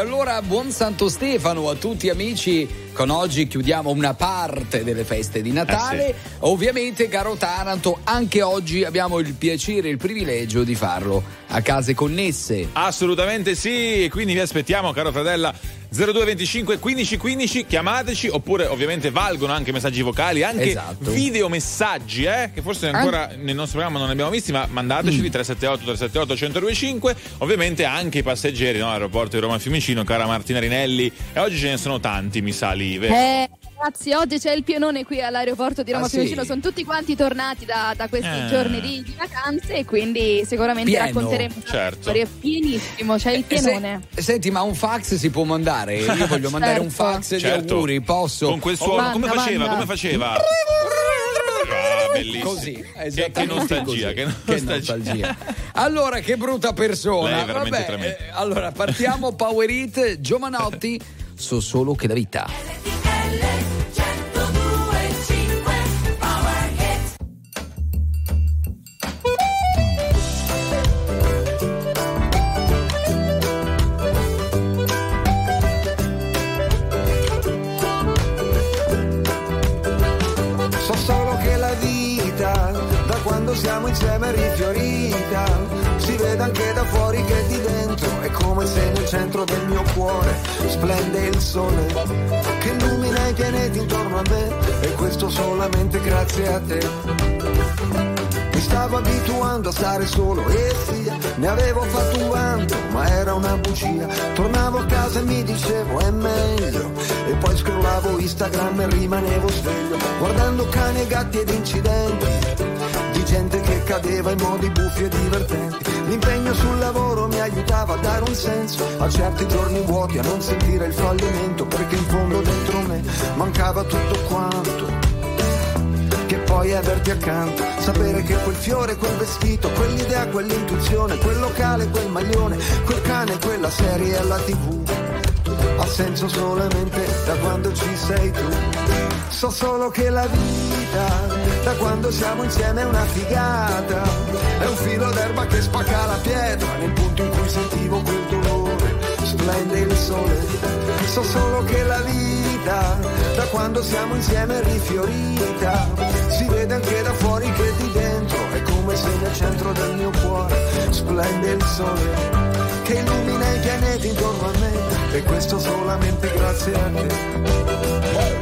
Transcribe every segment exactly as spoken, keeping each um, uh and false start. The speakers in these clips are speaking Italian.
allora buon Santo Stefano a tutti amici. Con oggi chiudiamo una parte delle feste di Natale. Eh sì. Ovviamente, caro Taranto, anche oggi abbiamo il piacere e il privilegio di farlo a case connesse. Assolutamente sì, quindi vi aspettiamo, caro Fradella. zero due venticinque quindici quindici, chiamateci, oppure ovviamente valgono anche messaggi vocali, anche esatto. videomessaggi, eh, che forse ancora An- nel nostro programma non ne abbiamo visti, ma mandateceli. mm. tre sette otto tre sette otto uno zero due cinque. Ovviamente anche i passeggeri, no, all'aeroporto di Roma Fiumicino, cara Martina Rinelli, e oggi ce ne sono tanti, mi sa lì, vero? Eh, ragazzi, oggi c'è il pienone qui all'aeroporto di Roma ah, Fiumicino, sì. sono tutti quanti tornati da, da questi eh. giorni di, di vacanze, e quindi sicuramente Pieno. racconteremo certo. storie. Pienissimo, c'è il pienone. Se, senti, ma un fax si può mandare? Io voglio mandare certo. un fax certo. di auguri, posso? Con quel suono, oh, come manda, faceva? manda. Come faceva? Ah, bellissimo. Così, che, che nostalgia, così. che nostalgia. Che nostalgia. Allora, che brutta persona. Lei è veramente Vabbè, tremenda. eh, allora, partiamo. Power Hit, Giovanotti, so solo che la vita. Siamo insieme rifiorita, si vede anche da fuori che di dentro è come se nel centro del mio cuore splende il sole che illumina i pianeti intorno a me, e questo solamente grazie a te. Mi stavo abituando a stare solo e sì, ne avevo fatto un vanto, ma era una bugia. Tornavo a casa e mi dicevo è meglio, e poi scrollavo Instagram e rimanevo sveglio, guardando cani e gatti ed incidenti di gente che cadeva in modi buffi e divertenti. L'impegno sul lavoro mi aiutava a dare un senso a certi giorni vuoti, a non sentire il fallimento, perché in fondo dentro me mancava tutto quanto, che poi averti accanto, sapere che quel fiore, quel vestito, quell'idea, quell'intuizione, quel locale, quel maglione, quel cane, quella serie alla tivù ha senso solamente da quando ci sei tu. So solo che la vita, da quando siamo insieme, è una figata, è un filo d'erba che spacca la pietra nel punto in cui sentivo quel dolore, splende il sole. So solo che la vita, da quando siamo insieme, è rifiorita, si vede anche da fuori che di dentro è come se nel centro del mio cuore splende il sole che illumina i pianeti intorno a me, e questo solamente grazie a te.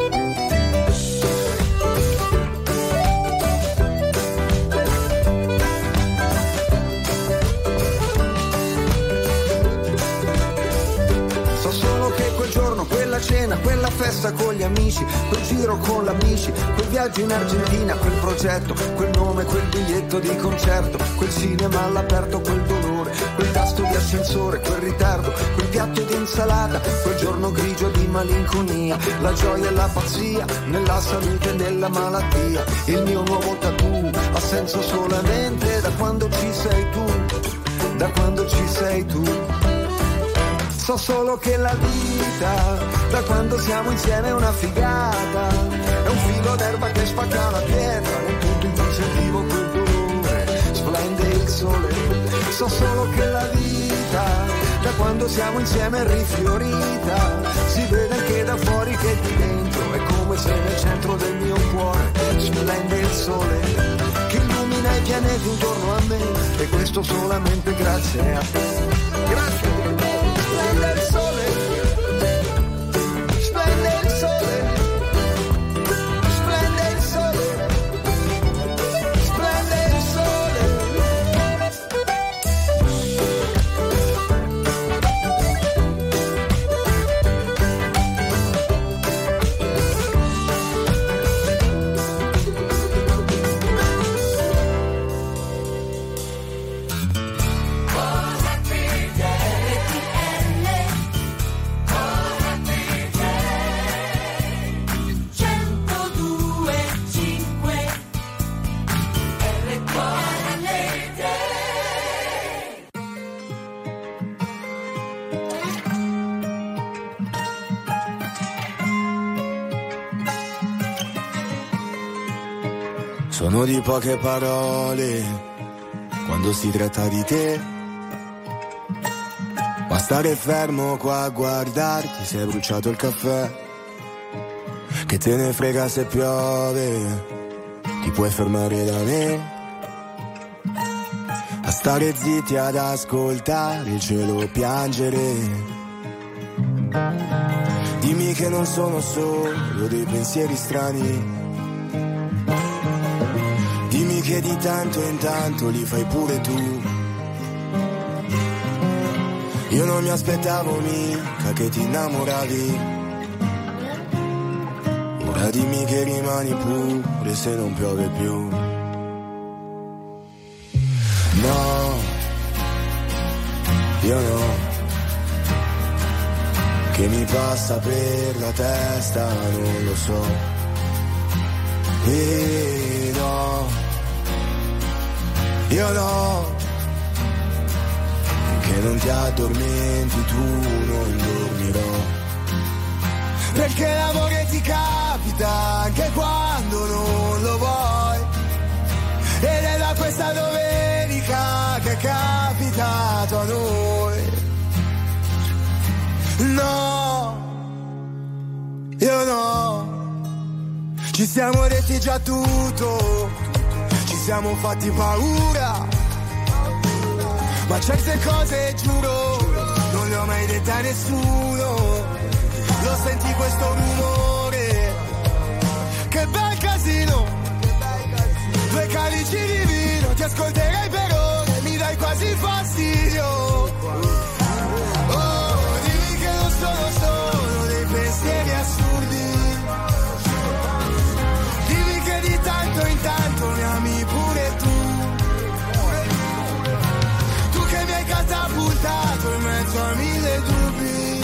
Quella cena, quella festa con gli amici, quel giro con l'amici, quel viaggio in Argentina, quel progetto, quel nome, quel biglietto di concerto, quel cinema all'aperto, quel dolore, quel tasto di ascensore, quel ritardo, quel piatto di insalata, quel giorno grigio di malinconia, la gioia e la pazzia, nella salute e nella malattia. Il mio nuovo tattoo ha senso solamente da quando ci sei tu, da quando ci sei tu. So solo che la vita, da quando siamo insieme, è una figata, è un filo d'erba che spacca la pietra nel punto in cui sentivo quel dolore, splende il sole. So solo che la vita, da quando siamo insieme, è rifiorita, si vede anche da fuori che di dentro è come se nel centro del mio cuore splende il sole che illumina i pianeti intorno a me, e questo solamente grazie a te. Grazie. Splende il sole, splende il sole, splende il sole, splende il sole. Sono di poche parole quando si tratta di te, Ma stare fermo qua a guardarti, si è bruciato il caffè. Che te ne frega se piove, ti puoi fermare da me. A stare zitti ad ascoltare il cielo piangere. Dimmi che non sono solo dei pensieri strani. Dimmi che di tanto in tanto li fai pure tu. Io non mi aspettavo mica che ti innamoravi. Ora dimmi che rimani pure se non piove più. No, io no. Che mi passa per la testa non lo so. E no, io no. Che non ti addormenti tu, non dormirò. Perché l'amore ti capita anche quando non lo vuoi. Ed è da questa domenica che è capitato a noi. No, io no. Ci siamo detti già tutto, ci siamo fatti paura. Ma certe cose giuro non le ho mai dette a nessuno. Lo senti questo rumore? Che bel casino. Due calici di vino, ti ascolterei per ore, mi dai quasi fastidio. Oh, dimmi che non sono solo dei pensieri assurdi. Dimmi che di tanto in tanto mi ami pure tu. Tu che mi hai catapultato in mezzo a mille dubbi.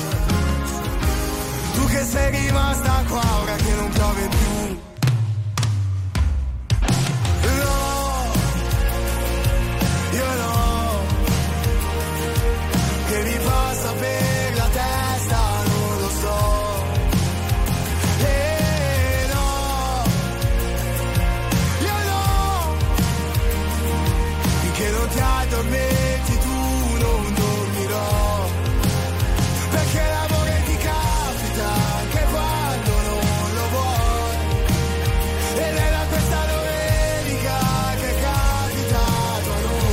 Tu che sei rimasta qua ora che non piove più. Io no, che mi passa per la testa non lo so. E no, io no, finché non ti addormenti tu non dormirò. Perché l'amore ti capita anche quando non lo vuoi. Ed è da questa domenica che è capitato a noi.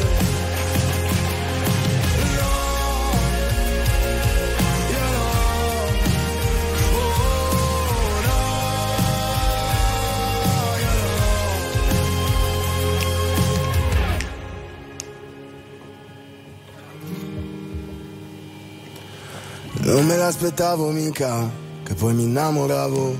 Non me l'aspettavo mica, che poi mi innamoravo.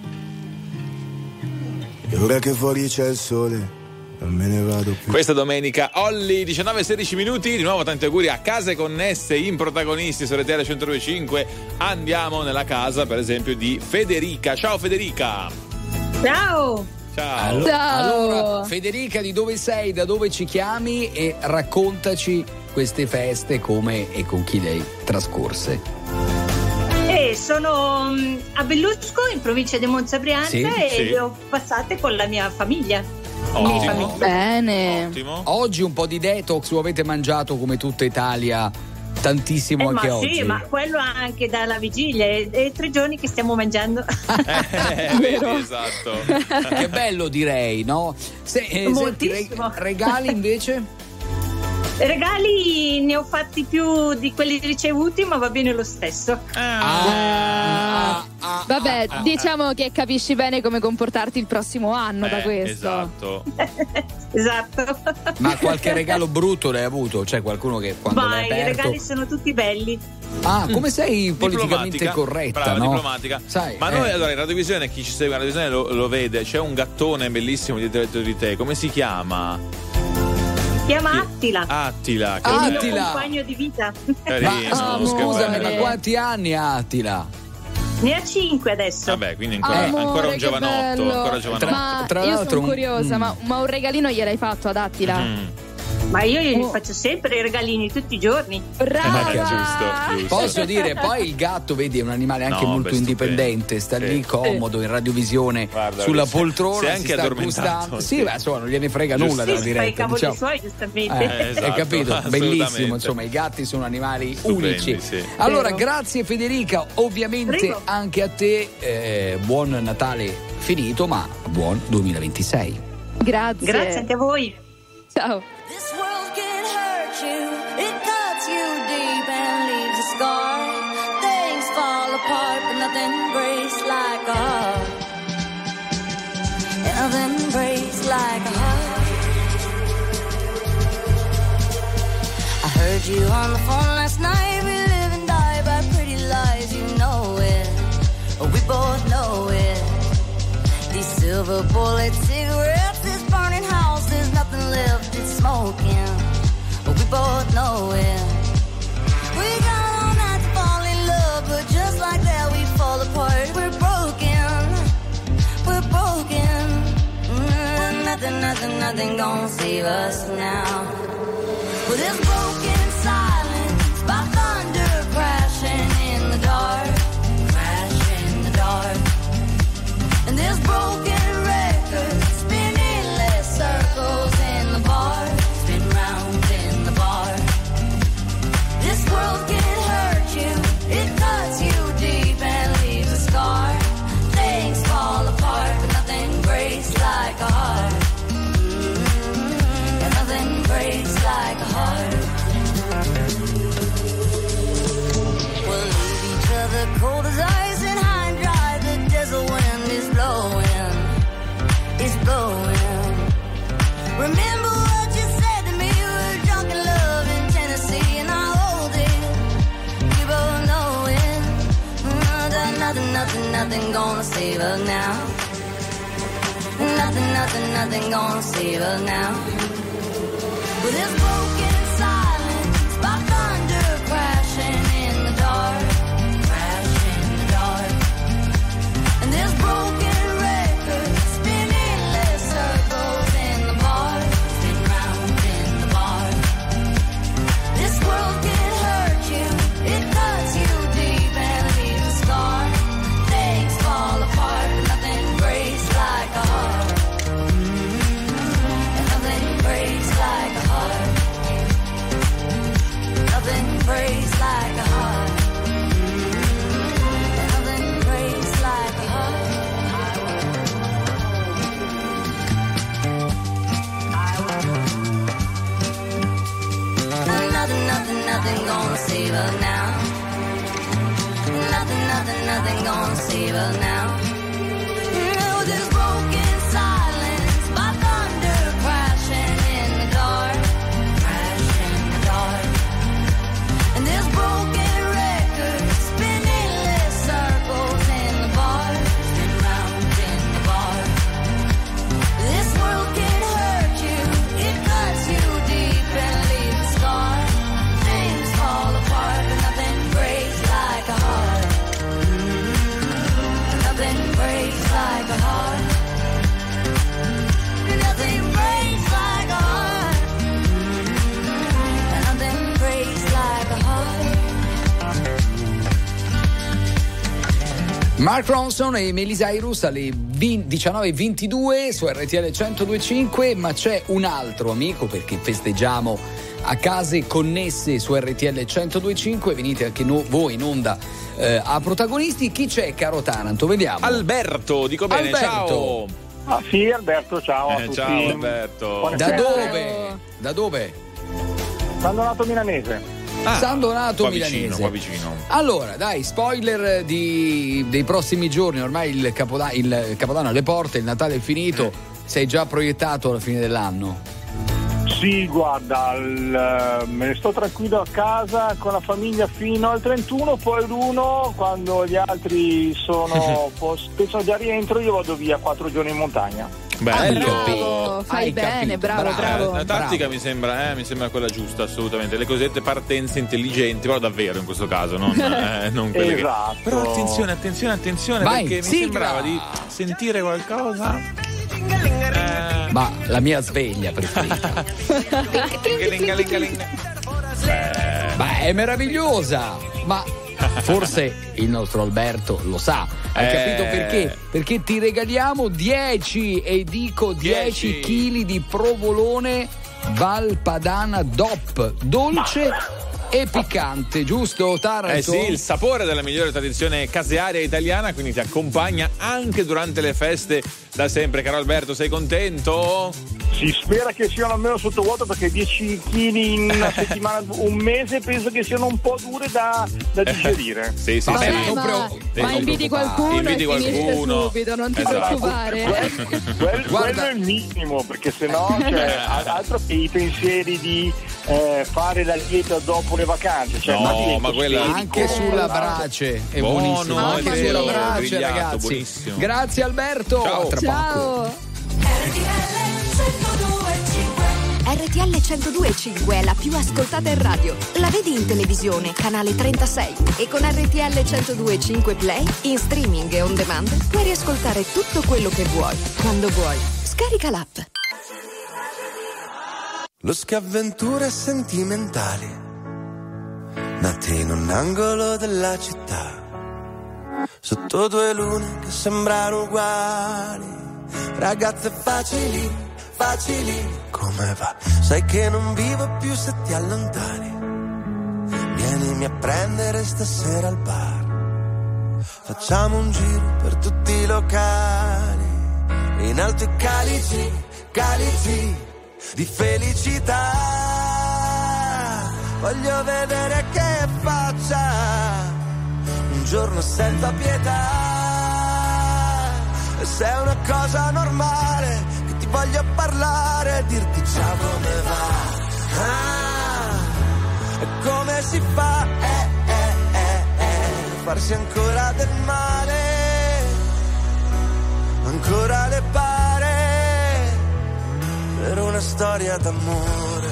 E ora che fuori c'è il sole, non me ne vado più. Questa domenica Olli, diciannove e sedici minuti. Di nuovo tanti auguri a Case Connesse in protagonisti su R T L centodue e cinque. Andiamo nella casa per esempio di Federica. Ciao Federica. Ciao. Ciao. Allora, Ciao. allora, Federica, di dove sei, da dove ci chiami e raccontaci queste feste, come e con chi le hai trascorse. Eh, sono um, a Bellusco in provincia di Monza Brianza Sì, e sì. le ho passate con la mia famiglia. Ottimo. Mia famiglia. Bene. Ottimo. Oggi un po' di detox, lo avete mangiato come tutta Italia tantissimo Eh, anche ma oggi. sì, ma quello anche dalla vigilia, è, è tre giorni che stiamo mangiando. Eh, vedi, esatto. Che bello, direi, no? Se, eh, senti, Moltissimo. reg- regali invece? Regali ne ho fatti più di quelli ricevuti, ma va bene lo stesso. Ah, ah, Vabbè, ah, ah, diciamo che capisci bene come comportarti il prossimo anno da Eh, questo. Esatto. Esatto. Ma qualche regalo brutto l'hai avuto? C'è qualcuno che quando Ma l'hai i aperto... regali sono tutti belli. Ah, come sei politicamente Diplomatica. corretta, Brava, no? diplomatica. Sai, Ma eh. noi allora in radiovisione, chi ci segue in radiovisione lo, lo vede, c'è un gattone bellissimo dietro di te, come si chiama? Si chiama Attila. Attila, che È il mio Attila. compagno di vita. carino, Ma Oh, scusami, amore. ma quanti anni ha Attila? Ne ha cinque adesso. Vabbè, quindi ancora, Amore, ancora un che giovanotto, bello. ancora giovanotto. Tra- Ma tra io l'altro sono un- curiosa, mm. ma, ma un regalino gliel'hai fatto ad Attila? Mm. Ma io gli oh. faccio sempre i regalini tutti i giorni. Brava! Eh, giusto, giusto. Posso dire, poi il gatto, vedi, è un animale anche no, molto beh, indipendente, sta sì. lì comodo in radiovisione. Guarda, sulla poltrona, si è anche addormentato. Sì, ma insomma non gliene frega nulla della sì, diretta. Fa i cavoli diciamo. suoi, giustamente. Eh, esatto, hai capito? Bellissimo, insomma, i gatti sono animali Stupendi, unici. Sì. Allora, grazie Federica, ovviamente Prego. anche a te, eh, buon Natale finito, ma buon duemilaventisei. Grazie. Grazie anche a voi. Ciao. This world can hurt you, it cuts you deep and leaves a scar. Things fall apart, but nothing breaks like a heart. And nothing breaks like a heart. I heard you on the phone last night. We live and die by pretty lies, you know it. We both know it. These silver bullet cigarettes, this burning house, there's nothing left, it's smoking. But we both know it. We got all night to fall in love, but just like that we fall apart. We're broken, we're broken. Mm, nothing, nothing, nothing gonna save us now. With this broken silence, by thunder crashing in the dark, crashing in the dark. And this broken record spinning less circles in the bar, spin round in the bar. This world can hurt you, it cuts you deep and leaves a scar. Things fall apart, but nothing breaks like a heart. Mm-hmm. And nothing breaks like a heart. We'll leave each other cold as ice and high and dry. The desert wind is blowing, it's blowing. Remember what you said to me, we were drunk in love in Tennessee, and I hold it, we both know it. Mm, nothing, nothing, nothing gonna save us now. Nothing, nothing, nothing gonna save us now. With this broken silence, by thunder crashing in the dark, crashing in the dark. And this broken record spinning less circles in the bar, spin round in the bar. This world can hurt you, it cuts you deep and leaves a scar. Things fall apart, but nothing breaks like a heart. Mm-hmm. And nothing breaks like a heart. Nothing breaks like a heart. Mm-hmm. And nothing breaks like a heart. Nothing, nothing, nothing gonna save us now. Nothing, nothing, nothing gonna save us now. No, this broken silence, by thunder crashing in the dark, crashing in the dark. And this broken record spinning less circles in the bar, spin round in the bar. This world can hurt you, it cuts you deep and leaves a scar. Things fall apart, but nothing breaks like a heart. Mm-hmm. Nothing breaks like a heart. Nothing breaks like a heart. Mm-hmm. Nothing breaks like a heart. Mark Ronson e Miley Cyrus alle diciannove e ventidue su R T L centodue e cinque, ma c'è un altro amico, perché festeggiamo a case connesse su R T L centodue e cinque, venite anche no, voi in onda eh, a protagonisti. Chi c'è, caro Taranto? Vediamo. Alberto, dico bene, Alberto. ciao. Ah sì, Alberto, ciao a Eh, tutti. ciao Alberto. Da dove? Da dove? San Donato Milanese. Ah, San Donato qua Milanese. vicino, qua vicino. Allora, dai, spoiler di, dei prossimi giorni. Ormai il, Capoda- il Capodanno alle porte, il Natale è finito. Sei già proiettato alla fine dell'anno? Sì, guarda, il, me ne sto tranquillo a casa con la famiglia fino al trentuno, poi l'uno, quando gli altri sono pensano già rientro, io vado via quattro giorni in montagna. Bello. Bravo, fai Hai bene, capito, bravo, bravo. bravo. La tattica Bravo. mi sembra, eh, mi sembra quella giusta, assolutamente. Le cosiddette partenze intelligenti, però davvero in questo caso, non, eh, non quelle che- Esatto. Però attenzione, attenzione, attenzione, Vai, perché mi sigla. sembrava di sentire qualcosa. Ma la mia sveglia preferita. Linga, linga, linga. Ma è meravigliosa. Ma forse il nostro Alberto lo sa. Hai Eh. capito perché? Perché ti regaliamo dieci, e dico dieci chili di provolone Valpadana D O P, dolce e piccante, giusto Taranto? Eh sì, il sapore della migliore tradizione casearia italiana, quindi ti accompagna anche durante le feste da sempre. Caro Alberto, sei contento? Si spera che siano almeno sottovuoto, perché dieci chili in una settimana, un mese, penso che siano un po' dure da, da digerire. Sì, sì, Vabbè, sì. non ma, preo- ma non inviti preoccupare. qualcuno Inviti e finisce qualcuno. subito, non ti Esatto. preoccupare. Quel- Guarda- quello è il minimo, perché sennò cioè, altro che i pensieri di eh, fare la dieta dopo le vacanze, cioè, No, divento ma quella- stilico. Anche sulla brace è Buono, buonissimo. è Anche vero, sulla brace, grigliato, ragazzi. buonissimo. Grazie Alberto. Ciao. Tra poco. Ciao. R T L centodue e cinque è la più ascoltata in radio. La vedi in televisione, canale trentasei. E con R T L centodue e cinque Play, in streaming e on demand, puoi riascoltare tutto quello che vuoi, quando vuoi. Scarica l'app. Lo schiavventure sentimentali, nate in un angolo della città, sotto due lune che sembrano uguali, ragazze facili, facili, come va? Sai che non vivo più se ti allontani, vienimi a prendere stasera al bar, facciamo un giro per tutti i locali, in alto i calici, calici di felicità, voglio vedere che faccia un giorno senza pietà, e se è una cosa normale che ti voglio parlare, dirti ciao come va, ah, e come si fa, eh, eh, eh, eh, farsi ancora del male, ancora le pare, per una storia d'amore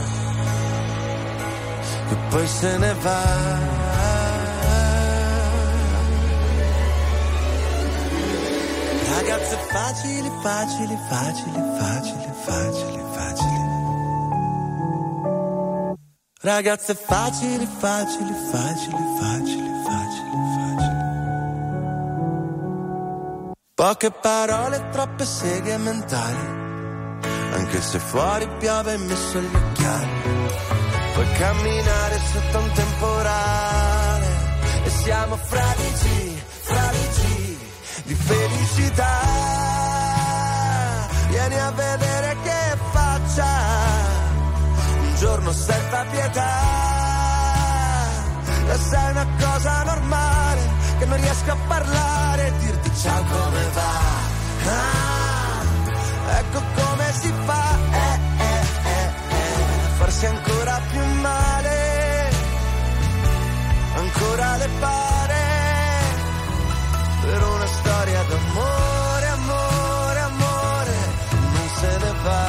che poi se ne va. Ragazze facili, facili, facili, facili, facili, facili. Ragazze facili, facili, facili, facili, facili, facili. Poche parole, troppe seghe mentali, anche se fuori piove e messo gli occhiali, puoi camminare sotto un temporale e siamo fradici, fradici di felicità, vieni a vedere che faccia un giorno senza pietà, e se è una cosa normale che non riesco a parlare, dirti ciao come va, ah, ecco come si fa, eh, eh, eh, eh, farsi ancora più male, ancora le pare, per una storia d'amore, amore, amore, non se ne va,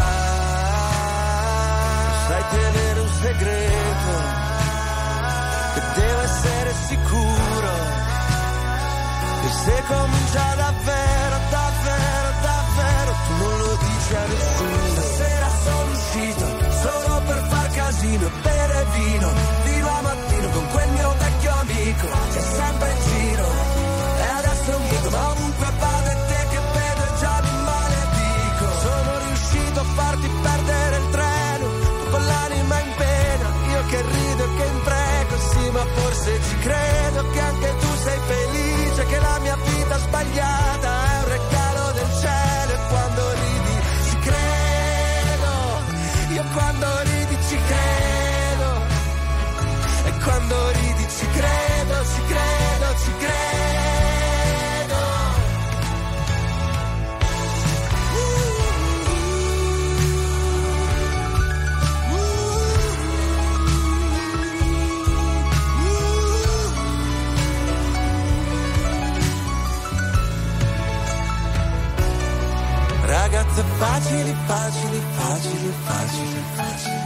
sai tenere un segreto, che devo essere sicuro, che se comincia davvero, davvero, davvero, tu non lo dici a nessuno. Stasera sono uscito solo per far casino e bere vino fino a mattino con quel mio vecchio amico, c'è sempre in giro e adesso è un mito, ma ovunque vado e te che vedo e già mi maledico. Sono riuscito a farti perdere il treno, tu con l'anima in pena, io che rido e che impreco, sì ma forse ci credo che anche tu sei felice, che la mia vita sbagliata è un regalo del cielo, e quando ridi ci credo, io quando ridi ci credo, e quando ridi ci credo, ci credo, ci credo. Ragazze facili, facili, facili, facili, facili.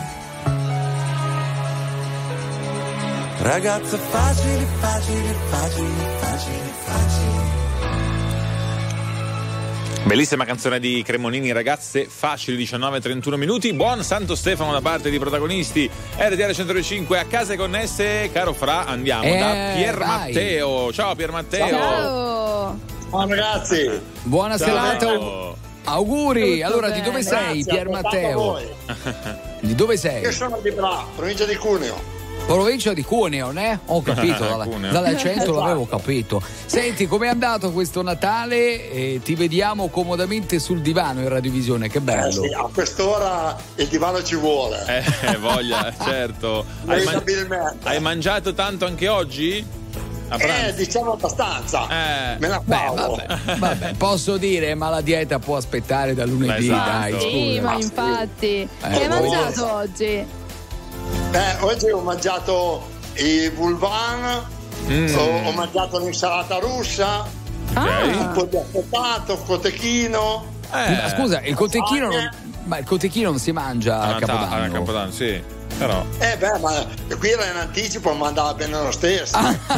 Ragazze facili, facili, facili, facili, facili. Bellissima canzone di Cremonini, ragazze facili, diciannove e trentuno minuti. Buon Santo Stefano da parte di protagonisti R T L centodue e cinque. A case connesse, caro Fra, andiamo eh, da Pier Matteo. Ciao Pier Matteo. Ciao. Ciao ragazzi. Buona Ciao. serata. Auguri. Tutto Allora, bene. di dove sei, Grazie, Pier Matteo? Di dove sei? Io sono di Bra, provincia di Cuneo. Provincia di Cuneo, ne? Ho capito, dalla, Cuneo. dall'accento l'avevo capito. Senti, com'è andato questo Natale? Eh, ti vediamo comodamente sul divano in radiovisione, che bello. Eh sì, a quest'ora il divano ci vuole. Eh, voglia, certo. Hai, man- Inevitabilmente. hai mangiato tanto anche oggi? A Eh, pranzo? diciamo abbastanza. Eh. Me la Beh, favo. vabbè, vabbè, posso dire, ma la dieta può aspettare da lunedì, Esatto. dai, Sì, scusa. ma infatti. Che hai poi- mangiato oggi? Eh, oggi ho mangiato i vulvan, Mm. ho, ho mangiato l'insalata russa, un po' di affettato, cotechino. Eh. Ma scusa, il cotechino non, ma il cotechino non si mangia A a Natale, Capodanno. a Capodanno, sì. Però. Eh beh, ma qui era in anticipo, ma andava bene lo stesso.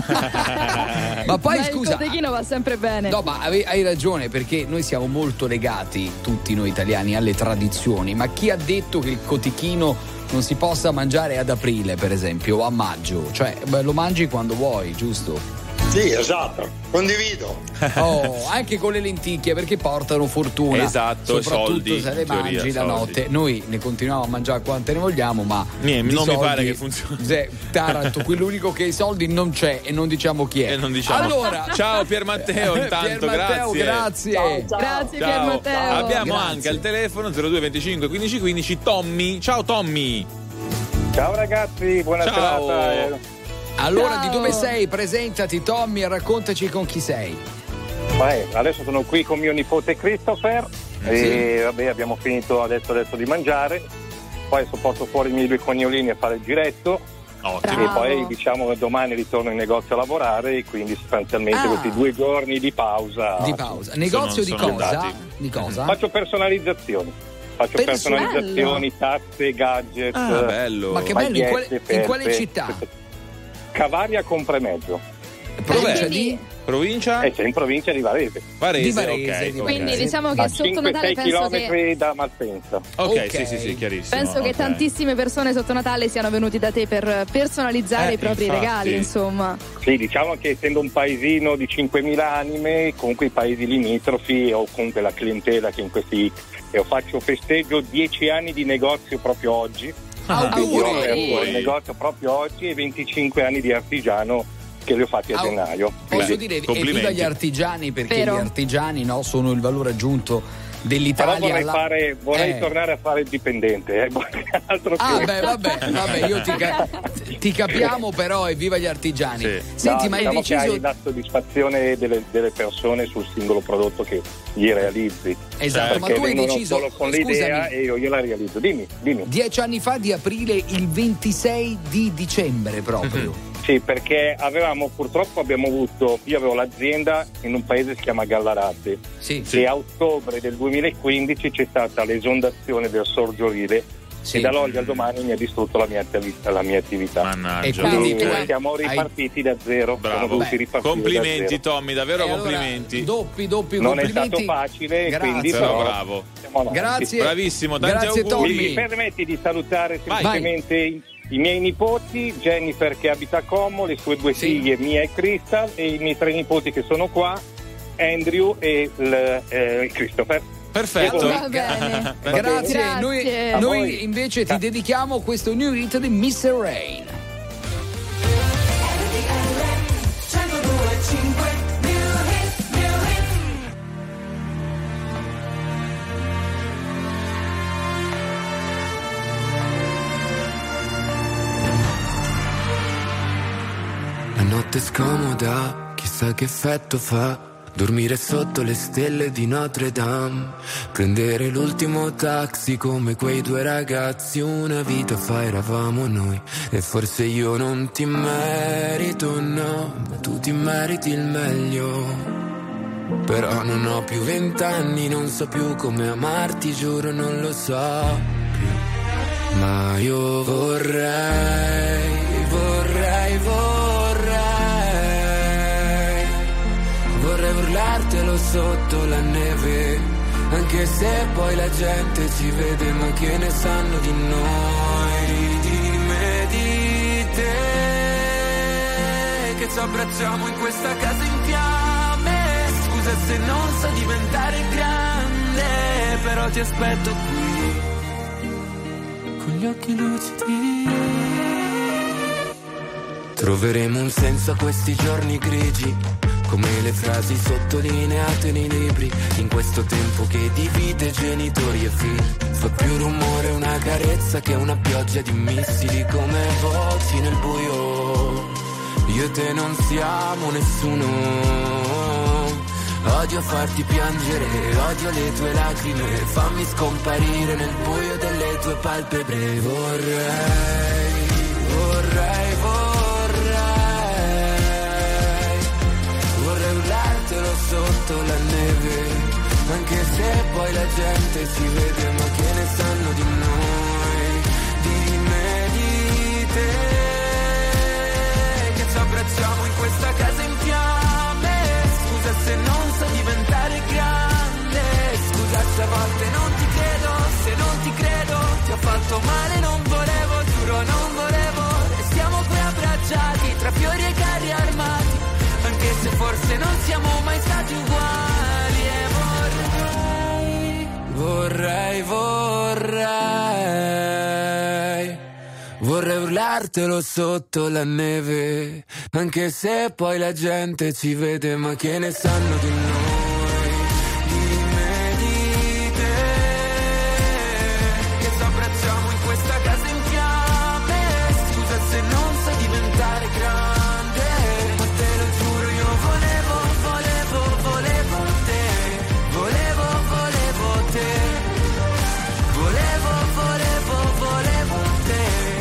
Ma poi Ma scusa, il cotechino va sempre bene. no, ma hai, hai ragione, perché noi siamo molto legati, tutti noi italiani, alle tradizioni. Ma chi ha detto che il cotechino non si possa mangiare ad aprile, per esempio, o a maggio? Cioè, beh, lo mangi quando vuoi, giusto? Sì, esatto, condivido. Oh, anche con le lenticchie, perché portano fortuna. Esatto, soprattutto soldi, se le in teoria, mangi la soldi. notte. Noi ne continuiamo a mangiare quante ne vogliamo, ma Niente, di non mi soldi- pare che funzioni. Zè, Taranto, qui l'unico che i soldi non c'è e non diciamo chi è. E non diciamo. Allora, Ciao Pier Matteo, intanto, Pier Matteo, grazie. grazie. Ciao, ciao. Grazie Pier Ciao. Matteo. Abbiamo Grazie. anche al telefono zero due venticinque quindici quindici Tommy. Ciao Tommy. Ciao ragazzi, buona Ciao. serata. Allora, Ciao. di dove sei? Presentati, Tommy, e raccontaci con chi sei. Beh, adesso sono qui con mio nipote Christopher e vabbè, abbiamo finito adesso, adesso di mangiare. Poi adesso porto fuori i miei due cognolini a fare il giretto. Ottimo. E Bravo. poi diciamo che domani ritorno in negozio a lavorare e quindi sostanzialmente Ah. questi due giorni di pausa. Di pausa. Negozio sono di cosa? andati. Di cosa? Faccio personalizzazioni. Faccio Perso- personalizzazioni, tazze, gadget. Ah, bello. Ma che bello, in quale, magliette, in quale felpe. città? Cavaria Compremezzo. Provincia Quindi- di? Provincia? E sei in provincia di Varese. Varese, Di Varese, ok. di ok. Quindi diciamo che A sotto cinque Natale sei penso chilometri che da Malpensa. Ok, Ok. sì, sì, sì, chiarissimo. penso che ok. tantissime persone sotto Natale siano venuti da te per personalizzare Eh, i propri infatti. regali, insomma. Sì, diciamo che essendo un paesino di cinquemila anime, comunque i paesi limitrofi o comunque la clientela che in questi io faccio festeggio dieci anni di negozio proprio oggi. Ah, Quindi ho auguri. aperto il negozio proprio oggi e venticinque anni di artigiano che li ho fatti a Ah, gennaio. Posso Beh, dire, complimenti. evviva gli artigiani, perché Vero. gli artigiani, no, sono il valore aggiunto Però dell'Italia. vorrei, alla- fare, vorrei Eh. tornare a fare il dipendente, eh. altro Ah, che... beh, vabbè, vabbè, io ti, ca- ti capiamo, però evviva gli artigiani. Sì. Senti, No, ma hai diciamo che deciso. hai la soddisfazione delle, delle persone sul singolo prodotto che gli realizzi. Esatto, ma Perché tu hai vengono deciso. solo con l'idea Scusami, e io gliela realizzo. Dimmi, dimmi. dieci anni fa di aprile il ventisei di dicembre proprio. Sì, perché avevamo purtroppo abbiamo avuto, io avevo l'azienda in un paese che si chiama Gallarate Sì, e a ottobre del duemilaquindici c'è stata l'esondazione del Sorgiorile sì. e dall'oggi al domani mi ha distrutto la mia attività. La mia attività. Mannaggia. E quindi Quindi tu siamo hai- ripartiti da zero, Bravo. siamo dovuti Beh, ripartire Complimenti da zero. Tommy, davvero E allora, complimenti. doppi, doppi Non è complimenti. stato facile, Grazie. quindi Però però bravo. siamo avanti. Grazie. Bravissimo, tanti Grazie, auguri. Mi Tommy. permetti di salutare Vai. semplicemente i, i miei nipoti, Jennifer che abita a Como, le sue due Sì. figlie Mia e Crystal e i miei tre nipoti che sono qua, Andrew e il, eh, Christopher. Perfetto. Va bene. Grazie, Grazie. Noi, A noi voi. invece ti dedichiamo questo new hit di mister Rain. La notte scomoda, chissà che effetto fa. Dormire sotto le stelle di Notre Dame. Prendere l'ultimo taxi come quei due ragazzi. Una vita fa eravamo noi. E forse io non ti merito, no. Ma tu ti meriti il meglio. Però non ho più vent'anni, non so più come amarti, giuro non lo so più. Ma io vorrei, vorrei, vorrei Vorrei urlartelo sotto la neve, anche se poi la gente ci vede, ma che ne sanno di noi, di me, di te, che ci abbracciamo in questa casa in fiamme. Scusa se non so diventare grande, però ti aspetto qui con gli occhi lucidi. Troveremo un senso a questi giorni grigi, come le frasi sottolineate nei libri, in questo tempo che divide genitori e figli. Fa più rumore una carezza che una pioggia di missili, come voci nel buio. Io e te non siamo nessuno. Odio farti piangere, odio le tue lacrime, fammi scomparire nel buio delle tue palpebre. Vorrei, vorrei, vorrei, vorrei urlartelo sotto la neve, anche se poi la gente ci vede, ma che ne sanno di noi, di me, di te, che ci abbracciamo in questa casa in fiamme. Scusa se non so diventare grande, scusa se a volte non ti credo, se non ti credo ti ho fatto male, non volevo, giuro non volevo, restiamo qui abbracciati tra fiori e carri armati, anche se forse non siamo mai stati uguali. E vorrei, vorrei, vorrei urlartelo sotto la neve, anche se poi la gente ci vede, ma che ne sanno di noi, di me, di te, che ci abbracciamo in questa casa in fiamme. Scusa se non so diventare grande, ma te lo giuro io volevo, volevo, volevo te, volevo, volevo te, volevo, volevo, volevo te.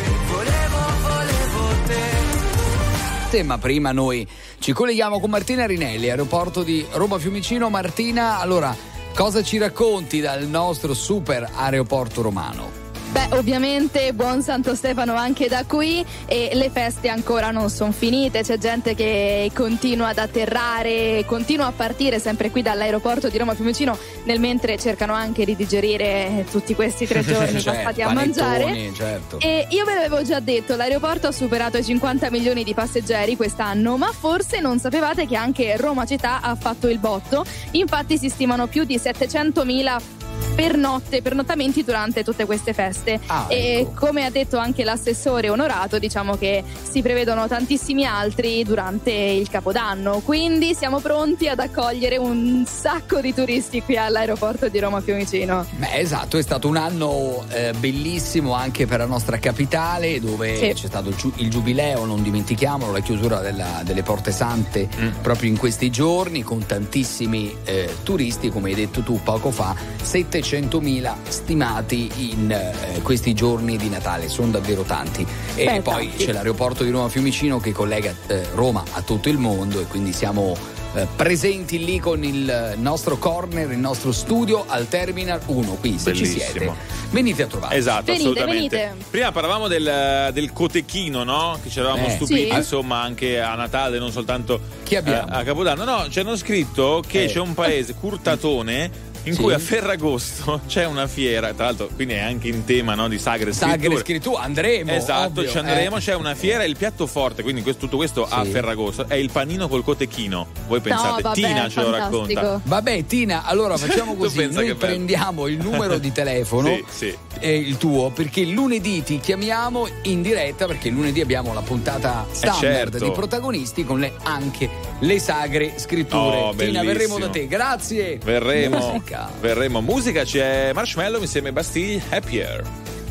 Ma prima noi ci colleghiamo con Martina Rinelli, aeroporto di Roma Fiumicino. Martina, allora, cosa ci racconti dal nostro super aeroporto romano? Beh, ovviamente buon Santo Stefano anche da qui, e le feste ancora non sono finite, c'è gente che continua ad atterrare, continua a partire sempre qui dall'aeroporto di Roma Fiumicino, nel mentre cercano anche di digerire tutti questi tre giorni certo, passati a mangiare. Certo. E io ve l'avevo già detto, l'aeroporto ha superato i cinquanta milioni di passeggeri quest'anno, ma forse non sapevate che anche Roma città ha fatto il botto. Infatti si stimano più di settecentomila per notte, pernottamenti durante tutte queste feste. Ah, e ecco, come ha detto anche l'assessore onorato, diciamo che si prevedono tantissimi altri durante il Capodanno, quindi siamo pronti ad accogliere un sacco di turisti qui all'aeroporto di Roma Fiumicino. Beh, esatto, è stato un anno eh, bellissimo anche per la nostra capitale, dove sì, c'è stato il, giu- il giubileo, non dimentichiamolo, la chiusura della, delle Porte Sante mm. proprio in questi giorni, con tantissimi eh, turisti, come hai detto tu poco fa, settecentomila stimati in eh, questi giorni di Natale, sono davvero tanti. E Beh, poi tanti. C'è l'aeroporto di Roma Fiumicino che collega eh, Roma a tutto il mondo, e quindi siamo eh, presenti lì con il nostro corner, il nostro studio al Terminal uno. Qui se Bellissimo. Ci siete, venite a trovare. Esatto, venite, assolutamente. Venite. Prima parlavamo del, del cotechino, no? Che ci eravamo eh. stupiti, sì, insomma, anche a Natale, non soltanto Chi abbiamo? Eh, a Capodanno. No, ci hanno scritto che eh. c'è un paese, Curtatone, in sì. cui a Ferragosto c'è una fiera, tra l'altro quindi è anche in tema, no, di sagre e scritture. Sagre e scritture, andremo. Esatto, ovvio, ci andremo, eh. c'è una fiera, il piatto forte, quindi questo, tutto questo sì. a Ferragosto è il panino col cotechino. Voi pensate, no, vabbè, Tina ce lo racconta. Vabbè Tina, allora facciamo così, noi prendiamo il numero di telefono, sì, sì. Eh, il tuo, perché il lunedì ti chiamiamo in diretta, perché il lunedì abbiamo la puntata standard eh certo. di protagonisti con le, anche le sagre scritture. Oh, Tina, verremo da te, grazie. Verremo, musica. verremo. Musica, c'è Marshmello insieme a Bastille, Happier.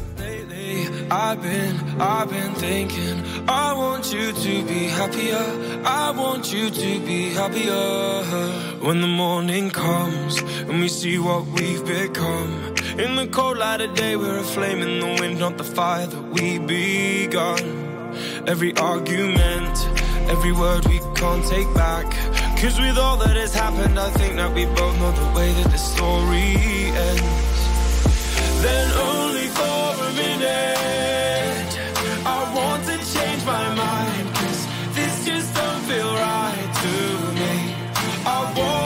I've been, I've been thinking, I want you to be happier, I want you to be happier. When the morning comes and we see what we've become, in the cold light of day we're a flame in the wind, not the fire that we begun. Every argument, every word we can't take back, 'cause with all that has happened I think that we both know the way that the story ends. Then only for a minute I want to change my mind, 'cause this just don't feel right to me. I want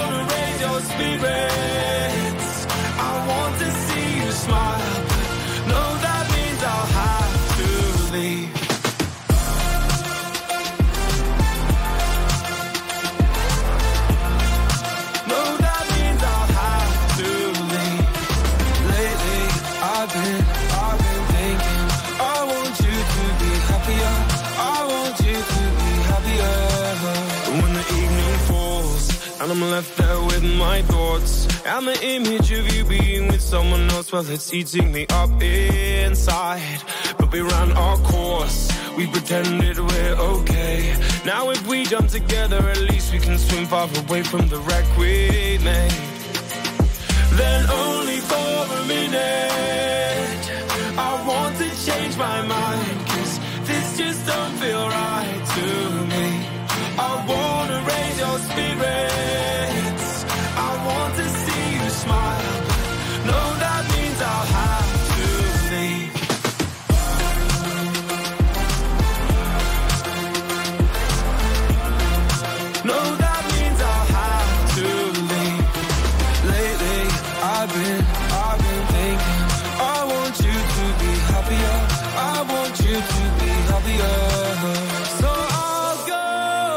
I've been, I've been thinking, I want you to be happier, I want you to be happier. When the evening falls and I'm left there with my thoughts and the image of you being with someone else, well, it's eating me up inside. But we ran our course, we pretended we're okay. Now if we jump together, at least we can swim far away from the wreck we made. Then only for a minute I want to change my mind, 'cause this just don't feel right to me. I wanna raise your spirits, I want to see you smile. No, that means I'll have to leave. No, that means I'll have to leave. Lately, I've been, I've been thinking, I want you to be happier, I want you to be happier. So I'll go,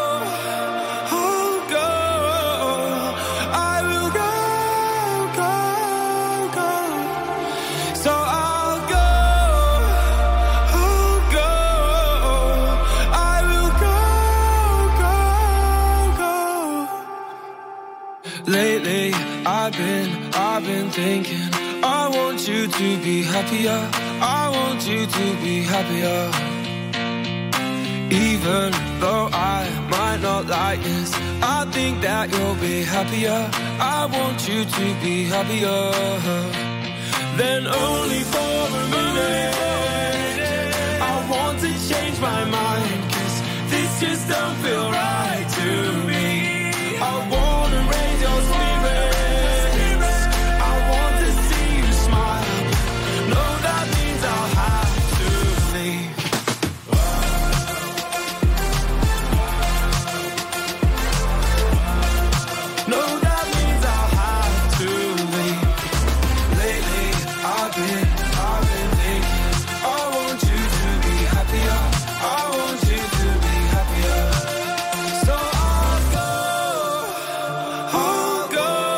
I'll go, I will go, go, go. So I'll go, I'll go, I will go, go, go. Lately, I've been, I've been thinking, I want you to be happier, I want you to be happier. Even though I might not like this, I think that you'll be happier, I want you to be happier. Then only for a minute I want to change my mind, 'cause this just don't feel right to me. I wanna raise your spirits, I want to see you smile. No, that means I'll have to leave. No, that means I'll have to leave. Lately, I've been, I've been thinking, I want you to be happier, I want you to be happier. So I'll go, I'll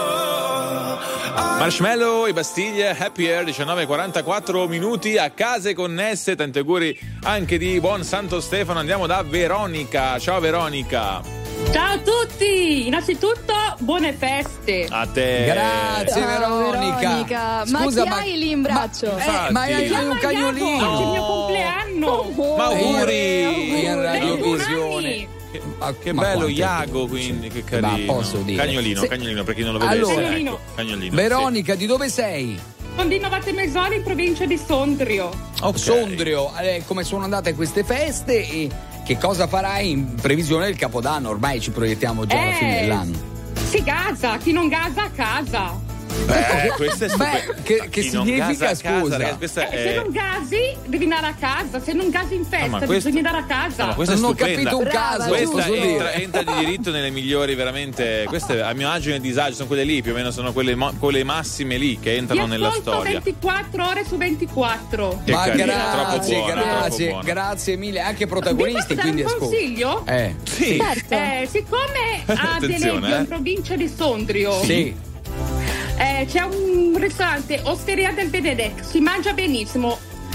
go. Marshmello, i Bastiglie, Happier, diciannove e quarantaquattro minuti a case connesse. Tanti auguri anche di buon Santo Stefano. Andiamo da Veronica. Ciao Veronica. Ciao a tutti! Innanzitutto buone feste! A te! Grazie Ciao, Veronica. Veronica. Scusa, ma chi hai lì in braccio? Ma, eh, ma hai Chiama un cagnolino? Iago, è il mio compleanno! Ma auguri! In radiovisione. Domani. Che, ma che Ma bello quante Iago, quindi che carino. Ma posso dire. Cagnolino, Se- cagnolino, per chi non lo vedesse. Allora, ecco, cagnolino. Veronica, di dove sei? Sono di Novate Mesoli, in provincia di Sondrio. Okay. Sondrio, eh, come sono andate queste feste e che cosa farai in previsione del Capodanno? Ormai ci proiettiamo già alla Eh, fine dell'anno. Si gasa, chi non gasa a casa. Beh, questo è stupendo. Beh, che, che Chi non significa, gasa a casa, scusa? ragazzi, questa Eh, è... Se non gasi, devi andare a casa. Se non gasi in festa, ma questo- bisogna andare a casa. No, ma questa è Non ho stupenda. capito un Brava, caso. Questa posso entra, dire. entra di diritto nelle migliori, veramente. Queste a mio agio e disagio sono quelle lì, più o meno sono quelle, mo- quelle massime lì che Ti entrano nella ascolto storia. ventiquattro ore su ventiquattro. Che Ma carina, troppo grazie, buona, grazie, troppo buona. grazie mille. Anche Vi protagonisti, posso dare quindi un ascolta. consiglio? Eh, Sì. Certo. Eh, siccome a Attenzione, Delegio, eh. in provincia di Sondrio, sì. eh, c'è un ristorante, Osteria del Benedetto, si mangia benissimo.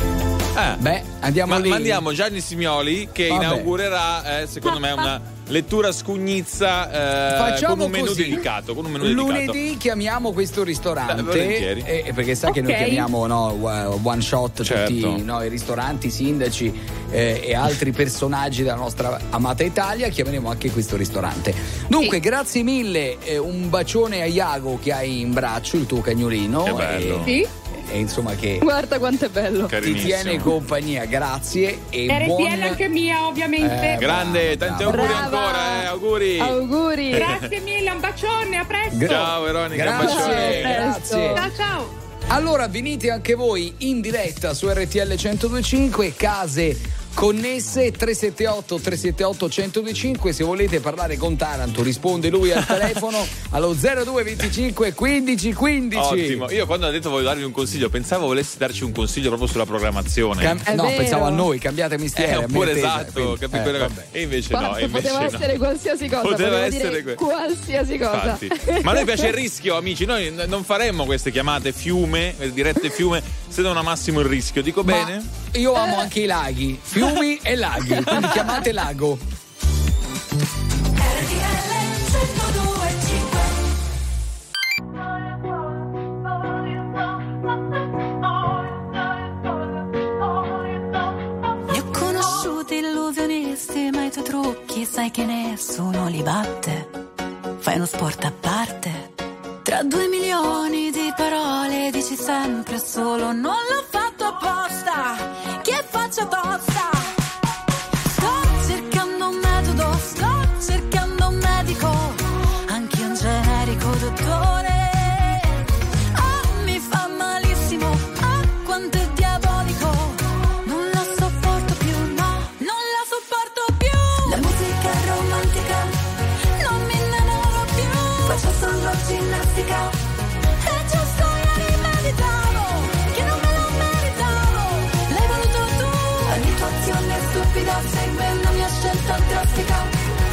Eh. Beh, andiamo Ma lì. mandiamo Gianni Simioli che Vabbè. inaugurerà, eh, secondo me, una lettura scugnizza eh, Facciamo con un menù così. dedicato. Con un menù dedicato. Lunedì chiamiamo questo ristorante, Beh, volentieri. eh, perché sa che noi Ok. chiamiamo no, one shot Certo. tutti no, i ristoranti, i sindaci eh, e altri personaggi della nostra amata Italia. Chiameremo anche questo ristorante. Dunque, Sì. grazie mille, eh, un bacione a Iago che hai in braccio, il tuo cagnolino. Che bello. E, Sì? e insomma che Guarda quanto è bello. ti Carinissimo. tiene compagnia, grazie e R T L buon... anche mia, ovviamente. Eh, Grande, brava, tanti brava. auguri Brava. ancora, eh, auguri. Auguri. Grazie mille, un bacione, a presto. Ciao Veronica, un Grazie, bacione. grazie. Ciao ciao. Allora venite anche voi in diretta su R T L centodue e cinque, case connesse. Tre sette otto tre sette otto uno zero due cinque. Se volete parlare con Taranto, risponde lui al telefono allo zero due venticinque quindici quindici. Ottimo. Io quando ho detto voglio darvi un consiglio, pensavo volessi darci un consiglio proprio sulla programmazione. Cam- no, vero. pensavo a noi, cambiate mestiere. Eh, oppure attesa, esatto, quindi, capi- eh, quello- vabbè. e invece Guarda, no, invece poteva no. essere qualsiasi cosa, Poteva poteva essere dire que- qualsiasi cosa. Infatti. Ma a noi piace il rischio, amici. Noi n- non faremmo queste chiamate fiume, eh, dirette fiume, se non amassimo il rischio. Dico Ma bene? io amo anche i laghi, fiumi e laghi, quindi chiamate lago. Ne ho conosciuti illusionisti, ma i tuoi trucchi sai che nessuno li batte. Fai uno sport a parte. Tra due milioni di parole dici sempre solo non l'ho fatto apposta. Che faccia tosta. Sto cercando un metodo, sto cercando un medico, anche un generico dottore. Oh, mi fa malissimo, oh, quanto è diabolico. Non la sopporto più, no, non la sopporto più. La musica è romantica, non mi innamoro più. Faccio solo ginnastica e giusto ieri meditavo che non me lo meritavo. L'hai voluto tu, ogni tua azione è stupida, segue una mia scelta drastica.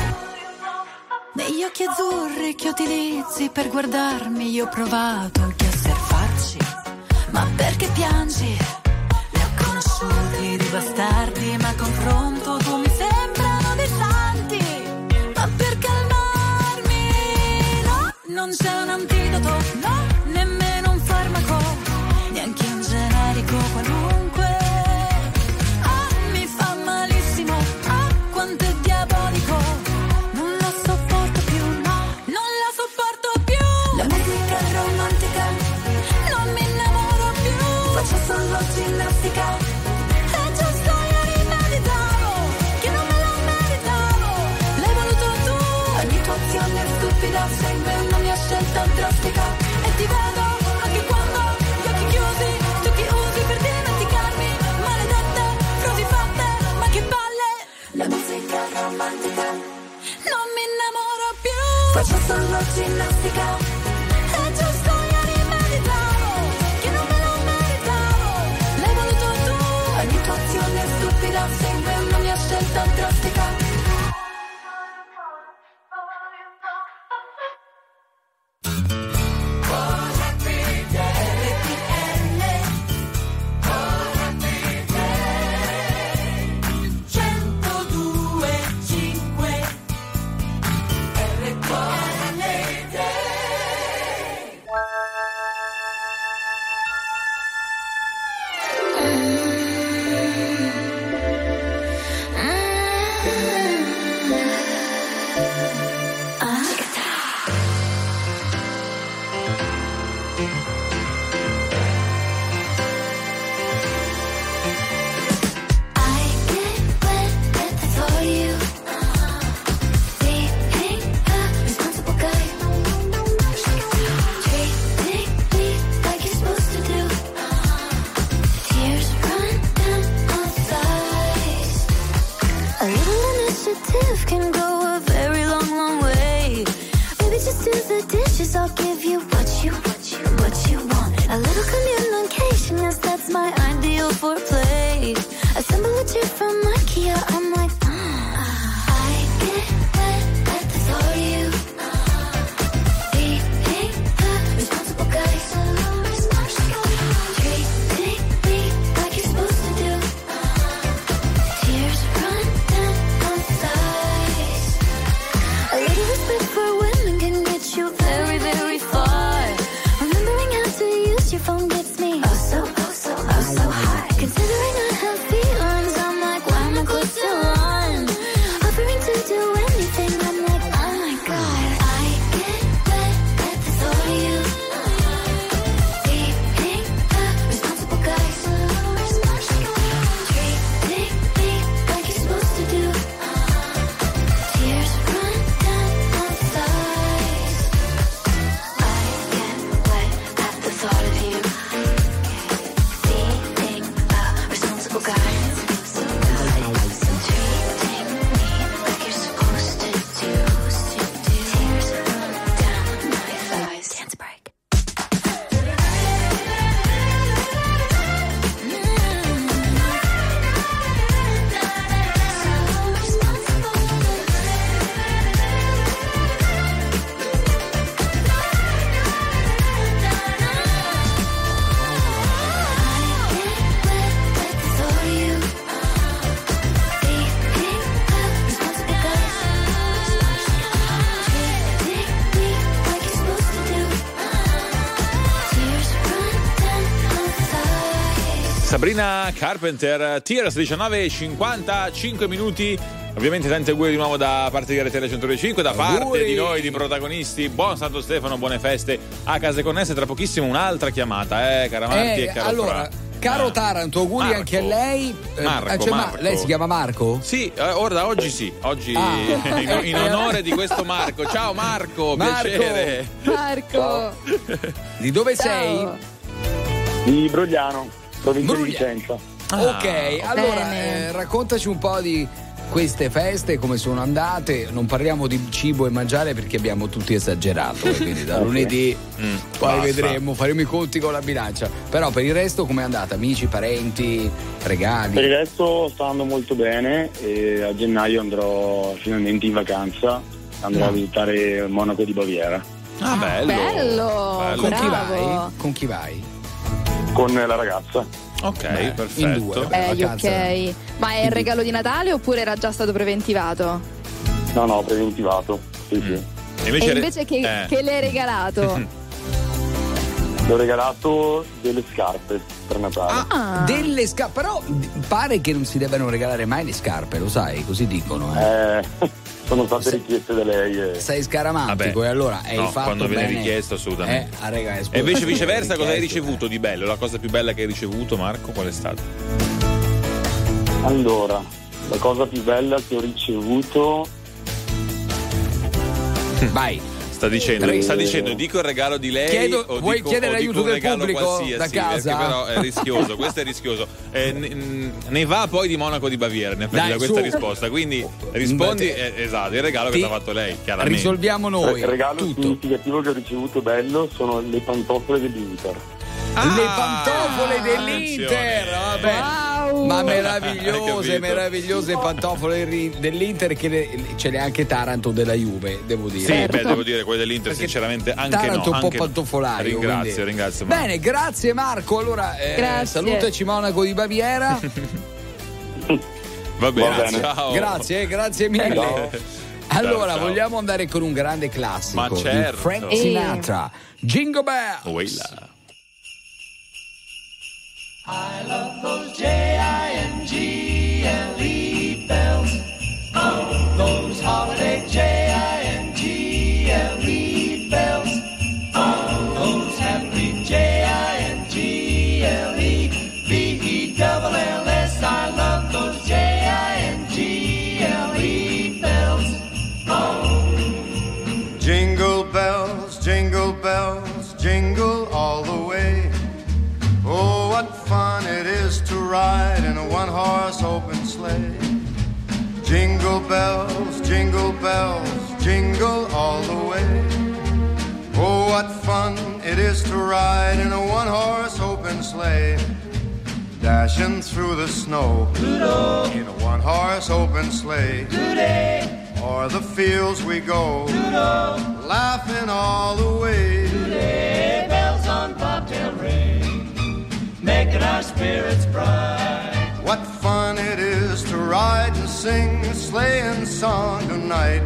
Negli occhi azzurri che utilizzi per guardarmi, io ho provato anche a osservarci. Ma perché piangi? Ne ho conosciuti di bastardi, ma a confronto tu mi sembrano dei santi. Ma per calmarmi, no, non c'è un antidoto, no, nemmeno un farmaco, neanche un generico qualunque. Ah, mi fa malissimo, ah, quanto è diabolico. Non la sopporto più, no, non la sopporto più. La musica è romantica, non mi innamoro più. Faccio solo ginnastica e giusto ieri meditavo che non me lo meritavo. L'hai voluto tu, ogni tua azione è stupida, segue una mia scelta drastica. E ti vedo anche quando gli occhi chiusi, tu chi usi per dimenticarmi. Maledette, frasi fatte, ma che palle. La musica è romantica, non mi innamoro più. Faccio solo ginnastica e giusto ieri meditavo che non me lo meritavo. L'hai voluto tu, ogni tua azione è stupida, segue una mia scelta drastica. Sabrina Carpenter, Tears, diciannove e cinquantacinque minuti. Ovviamente tanti auguri di nuovo da parte di R T L centodue e cinque, da parte auguri. di noi, di protagonisti. Buon Santo Stefano, buone feste a Case Connesse. Tra pochissimo un'altra chiamata, eh, cara Marti Eh, e caro allora, Fra. caro Ah. Taranto, auguri Marco. anche a lei. Eh, Marco, cioè, ma Marco. lei si chiama Marco? Sì, eh, ora da oggi sì, oggi Ah. in, in onore di questo Marco. Ciao Marco, Marco. piacere. Marco. Di dove Ciao. sei? Di Brugliano, provincia di Bruglia- Vicenza. Ah, ok, allora bene. eh, raccontaci un po' di queste feste, come sono andate. Non parliamo di cibo e mangiare perché abbiamo tutti esagerato, eh, quindi da Ok. lunedì Mm, poi basta. vedremo, faremo i conti con la bilancia. Però per il resto come è andata? Amici, parenti, regali? Per il resto sta andando molto bene e a gennaio andrò finalmente in vacanza, andrò Mm. a visitare Monaco di Baviera Ah, bello. Bello. Bello. Con chi Bravo. vai? Con chi vai? con la ragazza. Ok, Beh, perfetto. in due. Eh, vacanza. ok. Ma è il regalo di Natale oppure era già stato preventivato? No, no, preventivato. Sì, sì. E invece, E invece che, eh. che le hai regalato? Le ho regalato delle scarpe per Natale. Ah. Delle scarpe, però pare che non si debbano regalare mai le scarpe, lo sai, così dicono. Eh. Eh, sono state richieste da lei. E... Sei scaramantico. Vabbè. E allora hai No, fatto quando viene bene. richiesto, assolutamente. Eh, ah, raga, è E invece sp- viceversa, cosa hai richiesto, ricevuto di bello? La cosa più bella che hai ricevuto, Marco, qual è stata? Allora, la cosa più bella che ho ricevuto... Vai. Sta dicendo, Eh. sta dicendo, dico il regalo di lei Chiedo- o vuoi dico, chiedere o dico l'aiuto un del regalo pubblico qualsiasi, da casa? perché però è rischioso, questo è rischioso. Eh, ne, ne va poi di Monaco di Baviera, ne Dai, da questa su. risposta, quindi rispondi Beh, eh, esatto, il regalo che ti- ti ha fatto lei, chiaramente. Risolviamo noi Il regalo tutto. significativo che ho ricevuto bello sono le pantofole dell'Inter. Ah, Le pantofole attenzione. dell'Inter, vabbè. Wow. Ma Hai meravigliose, capito. meravigliose pantofole dell'Inter che le- ce l'è anche Taranto della Juve, devo dire. Sì, Certo. beh, devo dire, quelle dell'Inter Perché sinceramente anche Taranto no. è un po' anche no. pantofolario. Ringrazio, quindi. ringrazio. Marco. Bene, grazie Marco. Allora, eh, Grazie. salutaci Monaco di Baviera. Va bene, Va bene. ciao. Grazie, eh, grazie mille. Ciao. Allora, Ciao, ciao. vogliamo andare con un grande classico Ma certo. di Frank Eh. Sinatra, Jingle Bell. Uela. I love those J I N G L E bells. Oh, those holiday J I N G L E bells. Oh, those happy J I N G L E B E double L S. I love those J I N G L E bells. Oh. Jingle bells, jingle bells, jingle all the way. Oh, what fun it is to ride in a one-horse open sleigh. Jingle bells, jingle bells, jingle all the way. Oh, what fun it is to ride in a one-horse open sleigh. Dashing through the snow Doodle, in a one-horse open sleigh. doody, O'er the fields we go, doodle, laughing all the way. doody. Bells on bobtail ring, making our spirits bright. What fun it is to ride and sing a sleighing song tonight.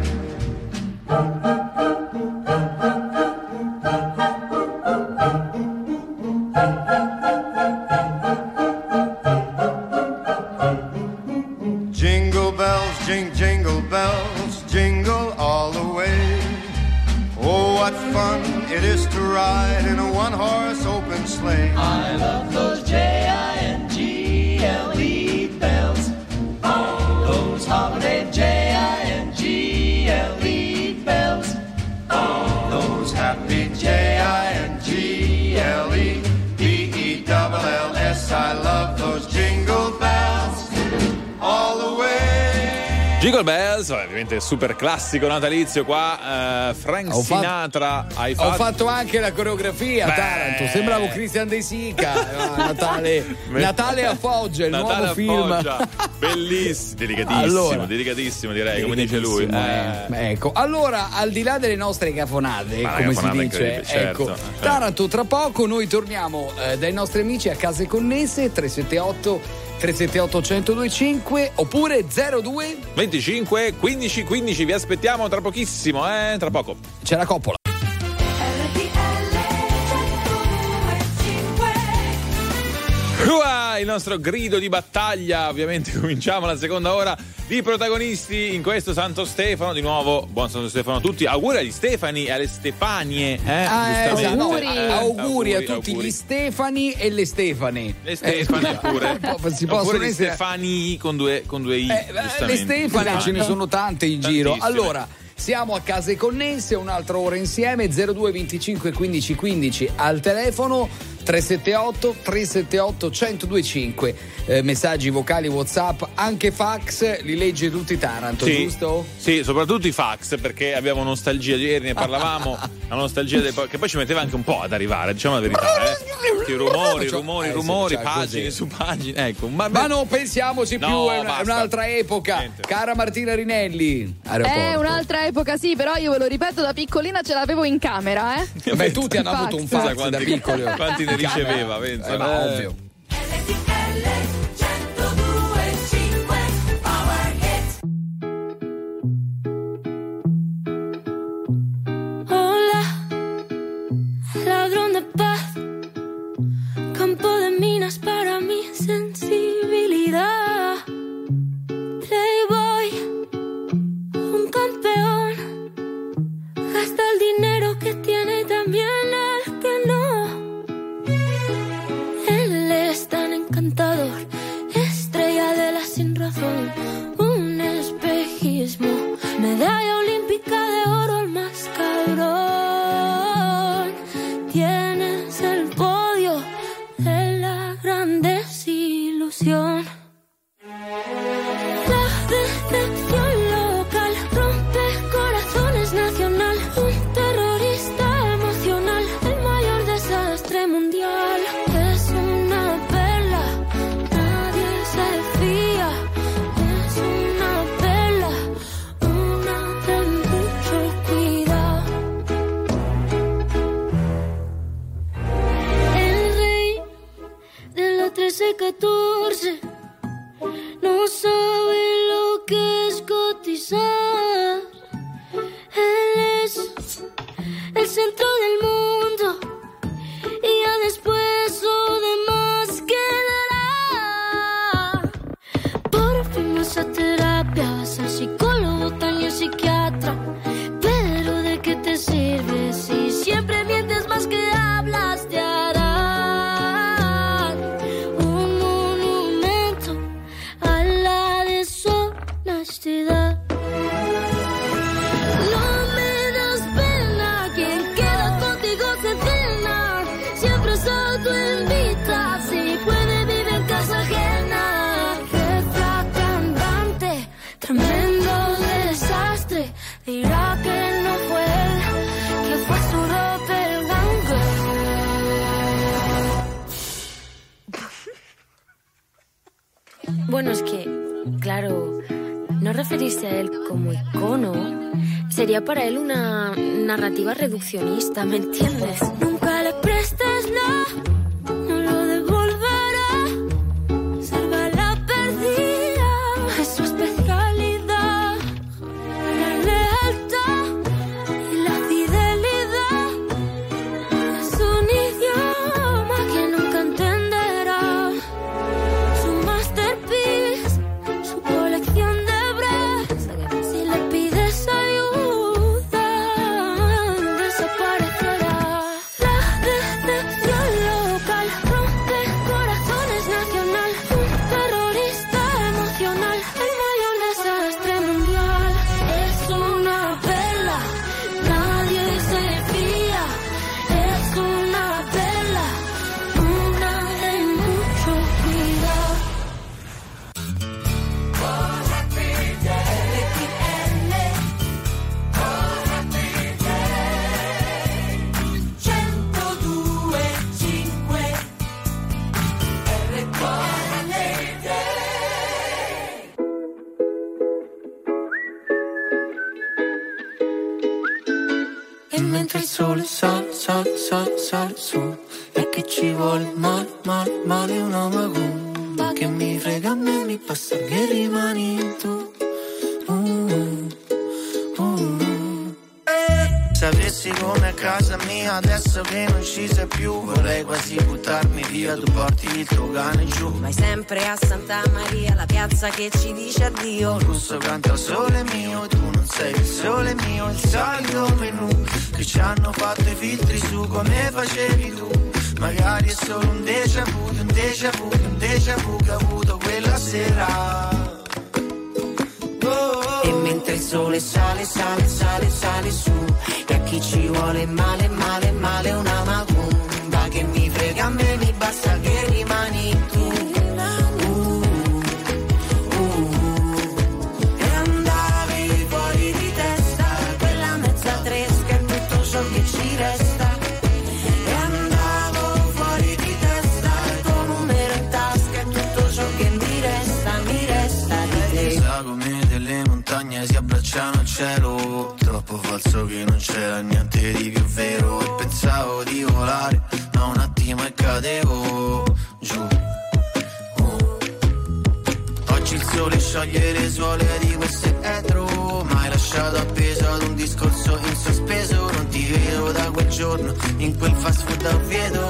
Jingle bells, jing, jingle bells, jingle all the way. Oh, what fun it is to ride in a one-horse open sleigh. I love those J I N G L E bells. Oh, those holiday J I N G L E bells. Oh, those happy J I N G L E B E double L S. I love those jingle bells all the way. Jingle Bells, ovviamente super classico natalizio qua. eh, Frank Ho fatto- Sinatra, hai Ho fatto. fatto anche la coreografia a Beh. Taranto, sembravo Christian De Sica. Ah, Natale, Natale a Foggia, il Natale nuovo a film. Foggia. Bellissimo, dedicatissimo, Allora. dedicatissimo direi, come dice lui. Dedicatissimo, Eh. eh. Ecco, allora, al di là delle nostre cafonate, Ma la come si cafonata dice, incredibile, certo, ecco, certo. Taranto, tra poco noi torniamo eh, dai nostri amici a Case Connesse, tre sette otto tre sette otto uno zero due cinque oppure zero due venticinque quindici quindici, vi aspettiamo tra pochissimo, eh, tra poco. C'è la coppola. il nostro grido di battaglia. Ovviamente cominciamo la seconda ora di protagonisti in questo Santo Stefano. Di nuovo, buon Santo Stefano a tutti. Auguri agli Stefani e alle Stefanie. Eh? Ah, eh, esatto. Auguri. Eh, auguri. auguri a tutti auguri. gli Stefani e le Stefani. Le Stefani eh, pure. Si Oppure possono gli essere... Stefani con due, con due I. Eh, le Stefani esatto. ce ne sono tante in giro. Tantissime. Allora, siamo a Case Connesse, un'altra ora insieme. zero due venticinque quindici quindici al telefono. tre sette otto tre sette otto uno zero due cinque. Eh, messaggi vocali, WhatsApp, anche fax, li legge tutti Taranto, sì, giusto? Sì, soprattutto i fax, perché abbiamo nostalgia, ieri ne parlavamo, la nostalgia del, che poi ci metteva anche un po' ad arrivare, diciamo la verità, eh. I rumori, rumori, eh, rumori, sì, pagine così. su pagine, ecco. Ma, Ma non pensiamoci più, no, è, una, è basta. un'altra epoca. Niente. Cara Martina Rinelli, aeroporto. È un'altra epoca, sì, però io ve lo ripeto, da piccolina ce l'avevo in camera, eh. Beh, tutti hanno avuto un fax quanti, da piccoli. quanti ne riceveva, pensa. Eh, ma ovvio. Hola, ladrón de paz, campo de minas para mi sensibilidad. Playboy, un campeón, gasta el dinero que tiene y también el que no. Él es tan encantador, estrella de la sin razón, un espejismo, medalla olímpica de oro, el más cabrón. Tienes el podio de la gran desilusión. La decepción local rompe corazones nacional, un terrorista emocional, el mayor desastre mundial. Es una perla, nadie se fía. Es una perla, una de mucho cuidado. El rey de la trece catorce no sabe lo que es cotizar. Él es el centro del mundo y ya después lo demás quedará. Por fin vas a terapia, vas al psicólogo, también psiquiatra. Pero ¿de qué te sirve si siempre mientes más que hablas? Te harán un monumento a la deshonestidad. No me das pena, quien queda contigo se cena. Siempre es autoinvita, si puede vive en casa ajena. Jefa cantante, tremendo desastre. Dirá que no fue él, que fue su doppelganger. Bueno, es que, claro, no referirse a él como icono sería para él una narrativa reduccionista, ¿me entiendes? Nunca le prestes nada, no lo devolverá. Salva la perdida, es su especialidad. La lealtad y la fidelidad es un idioma que nunca entenderá. Su masterpiece, su colección de bras. Si le pides ayuda, desaparecerá. La decepción local rompe corazones nacional, un terrorista emocional, el mayor desastre mundial. Es una perla, nadie se fía. Es una perla, una de mucho cuidado. E mentre il sole sale, sale, sale, sale su, e che ci vuole male, male, male una magumba che mi frega a me, mi passa che rimani tu. Uh, uh, uh. Eh, sapevo stessi come a casa mia. Adesso che non ci sei più, vorrei quasi buttarmi via. Tu porti il tuo cane giù. Vai sempre a Santa Maria, la piazza che ci dice addio. Il russo canta il sole mio, tu non sei il sole mio. Il solito menù che ci hanno fatto i filtri su come facevi tu. Magari è solo un déjà vu, un déjà vu, un déjà vu che ho avuto quella sera. Oh. E mentre il sole sale, sale, sale, sale su, e a chi ci vuole male, male, male una macumba. Che mi frega a me, mi basta che rimani tu. Uh, uh. E andavi fuori di testa, quella mezza tresca è tutto ciò che ci resta. E andavo fuori di testa, il tuo numero in tasca è tutto ciò che mi resta, mi resta di te. Sagome delle montagne si abbracciano al cielo, troppo falso che non c'era niente di più vero. E pensavo di volare, ma un attimo e cadevo giù. Oh. Oggi il sole scioglie le suole di questo etro, ma hai lasciato appeso ad un discorso in sospeso. Non ti vedo da quel giorno in quel fast food a Oviedo.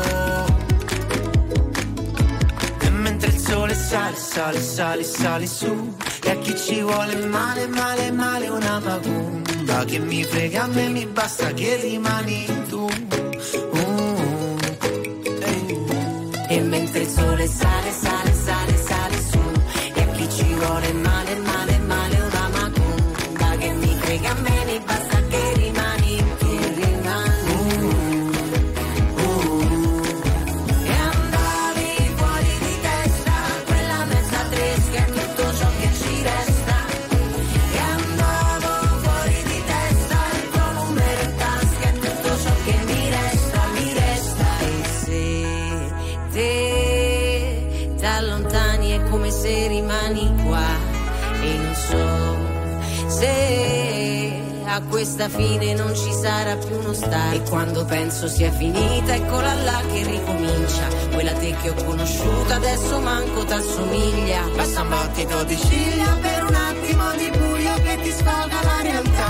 E mentre il sole sale, sale, sale, sale su, e a chi ci vuole male, male, male una macumba. Che mi frega a me, mi basta che rimani tu. Uh, eh. E mentre il sole sale, sale, sale, sale su, e a chi ci vuole male, male, male una macumba. Che mi frega a me, mi basta che rimani tu, rimani. Uh, uh. E andavi fuori di testa, quella mezza tresca è tutto ciò che ci resta. E andavo fuori di testa, il tuo numero in tasca è tutto ciò che mi resta, mi resta. E se te t'allontani è come se rimani qua, e non so se a questa fine non ci sarà più uno stare. E quando penso sia finita, eccola là che ricomincia. Quella te che ho conosciuta adesso manco t'assomiglia. Basta un battito di ciglia per un attimo di buio che ti sfalda la realtà.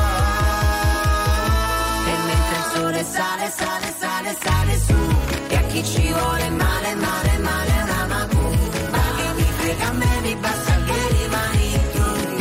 E mentre il sole sale, sale, sale, sale su, e a chi ci vuole male, male, male una macumba. Che mi frega a me, mi basta che rimani tu.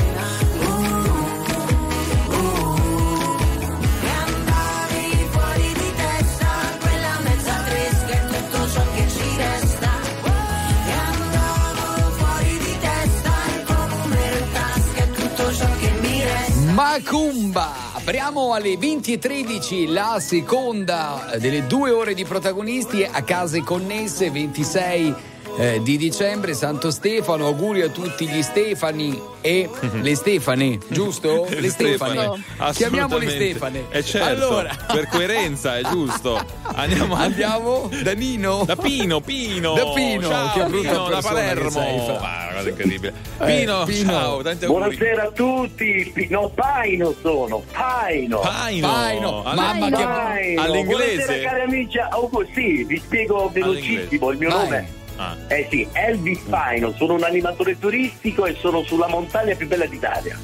Uh, uh. E andavi fuori di testa, quella mezza tresca è tutto ciò che ci resta. E andavo fuori di testa, il tuo numero in tasca è tutto ciò che mi resta. Macumba! Apriamo alle venti e tredici la seconda delle due ore di protagonisti a Case Connesse, ventisei eh, di dicembre, Santo Stefano. Auguri a tutti gli Stefani e le Stefane, giusto? Le, le Stefane, Stefane. Chiamiamole Stefane. E certo, allora, per coerenza è giusto. Andiamo, andiamo da Nino, da Pino, Pino, da Pino, ciao, che brutta Pino, da Palermo. Ah, una cosa incredibile. Pino, eh, Pino. Ciao, tanti buonasera a tutti. No, Paino sono, Paino. Paino, Paino. Mamma Paino. che Paino. all'inglese. Buonasera cari amici. Oh, sì, vi spiego velocissimo il mio Vai. nome. Ah. Eh sì, Elvis Paino, sono un animatore turistico e sono sulla montagna più bella d'Italia.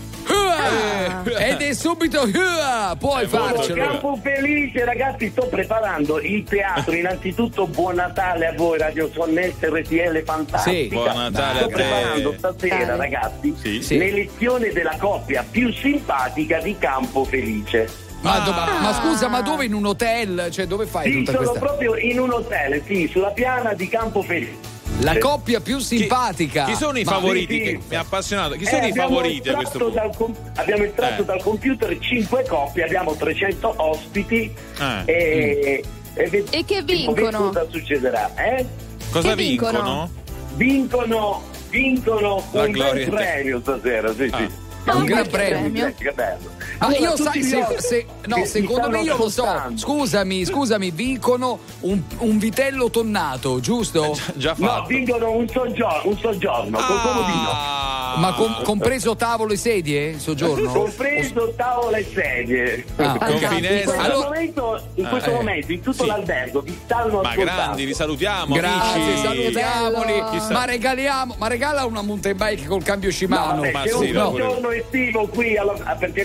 Ah. Ed è subito uh, puoi farcelo. Campo Felice, ragazzi, sto preparando il teatro. Innanzitutto buon Natale a voi, Radio Connesse R T L fantastica. Sì, buon Natale sto a te. preparando stasera, ragazzi, sì, sì. l'elezione della coppia più simpatica di Campo Felice. Ma, do- ma, ma scusa, ma dove? In un hotel? Cioè, dove fai Sì, tutta sono questa? proprio in un hotel, sì, sulla piana di Campo Felice. La coppia più simpatica. Chi sono i Ma- favoriti? sì, sì. Che mi ha appassionato. Chi Eh, sono i abbiamo favoriti a questo estratto punto? dal com- abbiamo estratto Eh. dal computer cinque coppie, abbiamo trecento ospiti Eh. e, e, ve- E che poi vincono? cosa succederà? Eh? Cosa Che vincono? vincono? Vincono, vincono La un gloria bel in te. premio stasera, sì, Ah. sì. Ah, Un gran che premio. Che bello. Ma Allora, io tutti sai, gli se, ospiti se- no, che mi secondo me stanno io lo so. ascoltando. Scusami, scusami, vincono un, un vitello tonnato, giusto? Già No, fatto. vincono un soggiorno, un soggiorno col comodino. Ah. Ma com- compreso tavolo e sedie? Soggiorno? Compreso tavola e sedie. Ah, Con ok. In finestra. questo, Allora- momento, in questo Eh, momento, in tutto sì. l'albergo vi stanno Ma ascoltando. grandi, li salutiamo, Grazie, amici. salutiamoli. Bello. Chissà. Ma regaliamo, ma regala una mountain bike col cambio No, Shimano. vabbè, Ma c'è sì, un no, soggiorno estivo qui alla- perché l'estate è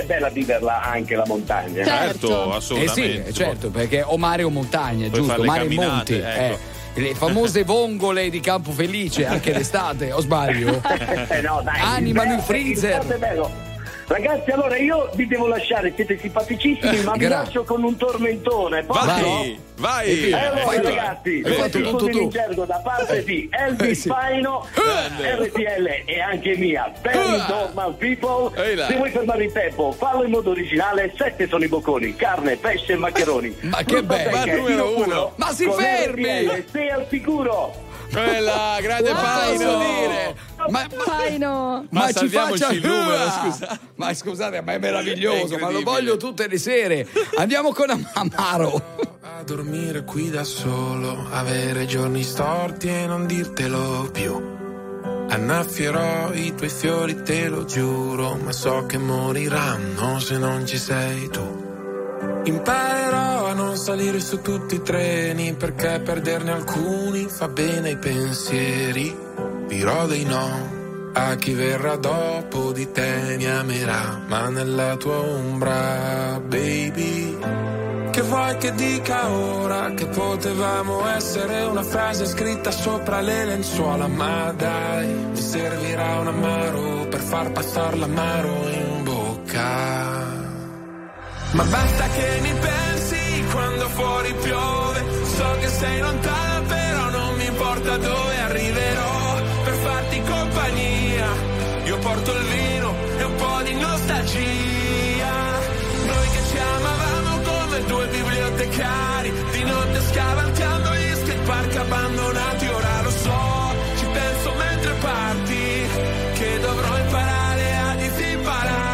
bella viverla anche la montagna. Certo, assolutamente. Eh sì, certo, perché o mare o montagna, Puoi giusto? fare le Mare e camminate, monti. ecco. Eh. Le famose vongole di Campo Felice anche d'estate, o sbaglio? Eh no, dai, Animano i il freezer. è bello. Ragazzi, allora io vi devo lasciare, siete simpaticissimi, ma vi Gra- lascio con un tormentone. Posso? Vai, vai. E allora, Fai tu. ragazzi, Hai fatto tutto tu. in gergo da parte di Elvis Eh, sì. Faino, R T L e anche mia, Very Normal People. Ehi là. Se vuoi fermare il tempo, fallo in modo originale. Sette sono i bocconi: carne, pesce e maccheroni. Ma che Frutta bello. secca Ma e numero vino puro. uno. Ma si Con fermi. R T L, stai al sicuro. Quella, grande Posso Faino. dire? Ma, ma, Faino. ma Ma ci salviamoci faccia il numero, Ah! scusa. Ma scusate, ma è meraviglioso, È ma lo incredibile. voglio tutte le sere. Andiamo con Am- Amaro. A dormire qui da solo, avere giorni storti e non dirtelo più. Annaffierò i tuoi fiori, te lo giuro, ma so che moriranno se non ci sei tu. Imparerò a non salire su tutti i treni, perché perderne alcuni fa bene ai pensieri. Dirò dei no a chi verrà dopo di te, mi amerà, ma nella tua ombra, baby. Che vuoi che dica ora che potevamo essere una frase scritta sopra le lenzuola, ma dai, mi servirà un amaro per far passare l'amaro in bocca. Ma basta che mi pensi quando fuori piove, so che sei lontana però non mi importa dove arriverò per farti compagnia. Io porto il vino e un po' di nostalgia, noi che ci amavamo come due bibliotecari, di notte scavalcando gli skatepark abbandonati. Ora lo so, ci penso mentre parti, che dovrò imparare a disimpararti.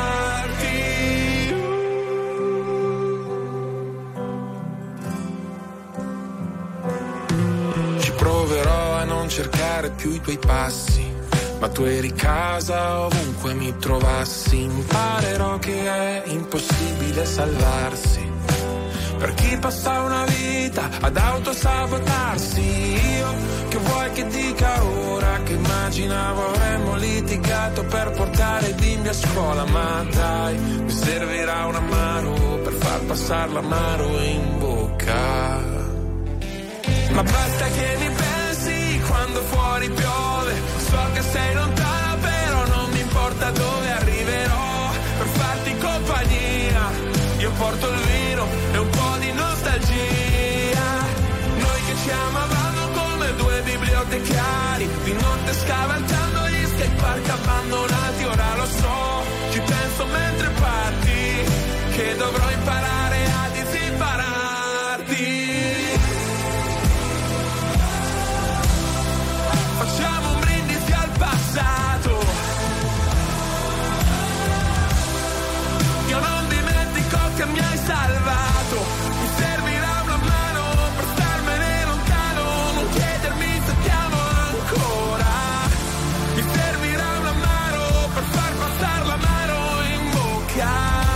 Ci proverò a non cercare più i tuoi passi, ma tu eri casa ovunque mi trovassi. Imparerò che è impossibile salvarsi per chi passa una vita ad autosabotarsi. Io che vuoi che dica ora, che immaginavo avremmo litigato per portare i bimbi a scuola, ma dai, mi servirà un amaro per far passare l'amaro in bocca. Ma basta che mi pensi quando fuori piove, so che sei lontana però non mi importa dove arriverò per farti compagnia. Io porto il vino e un po' di nostalgia, noi che ci amavamo come due bibliotecari, di notte scavalcando gli skatepark abbandonati. Ora lo so, ci penso mentre parti, che dovrò imparare a disimpararti. Facciamo un brindisi al passato, io non dimentico che mi hai salvato. Mi servirà una mano per starmene lontano, non chiedermi se ti amo ancora. Mi servirà una mano per far passare l'amaro in bocca.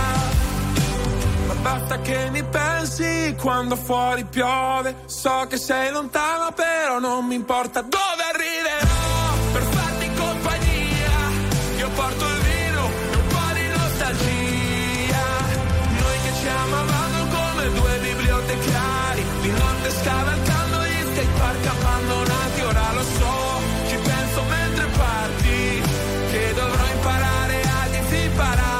Ma basta che mi pensi quando fuori piove, so che sei lontana però non mi importa dove arriverò per farti compagnia. Io porto il vino e un po' di nostalgia, noi che ci amavamo come due bibliotecari, di notte scavalcando gli skatepark abbandonati. Ora lo so, ci penso mentre parti, che dovrò imparare a disimpararti.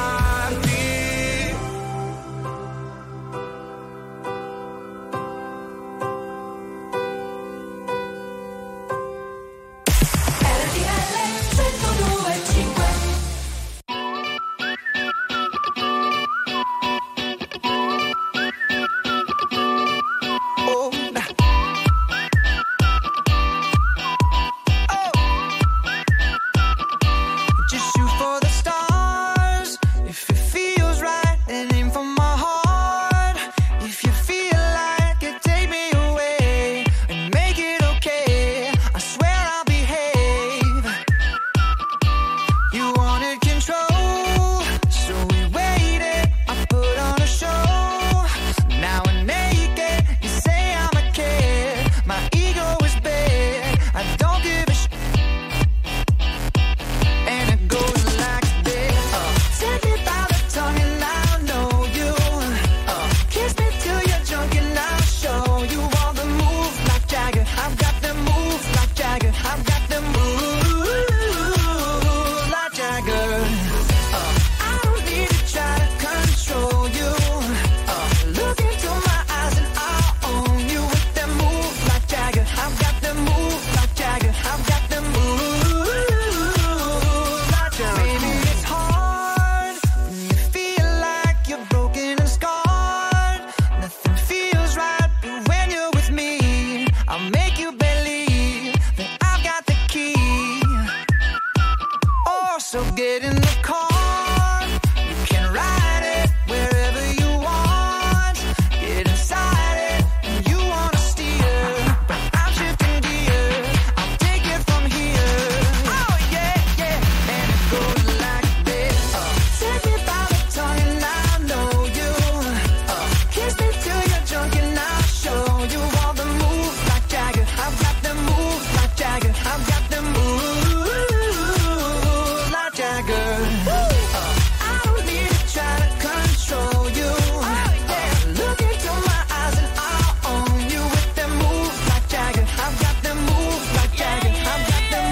So get in the car, you can ride it wherever you want. Get inside it, and you wanna steer. I'm shifting gears, I'll take it from here. Oh yeah, yeah, and it goes like this. Uh, take me by the tongue and I know you. Uh, kiss me till you're drunk and I'll show you all the moves like Jagger. I've got them moves like Jagger. I've got them moves like Jagger. Uh, I don't need to try to control you. Uh, look into my eyes and I'll own you with them moves like Jagger. I've got them moves like Jagger. I've got them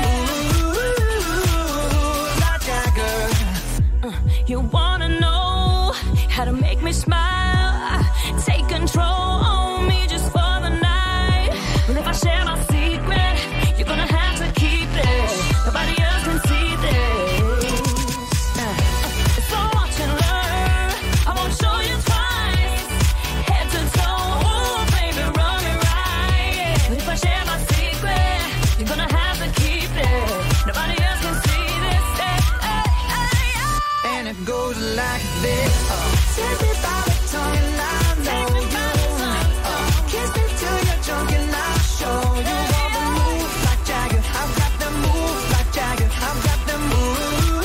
moves like Jagger. Uh, you wanna know how to make me smile? Take control on me just for the night. But if I share my secret, you're gonna have to keep it. Nobody else can see this. Uh, so watch and learn. I won't show you twice. Head to toe, ooh, baby, run it right. But if I share my secret, you're gonna have to keep it. Nobody else can see this. Hey, hey, hey, hey. And it goes like this. Uh, take me by the tongue and I know you. Uh, kiss me till you're drunk and I'll show you all the moves like Jagger. I've got them moves like Jagger. I've got them moves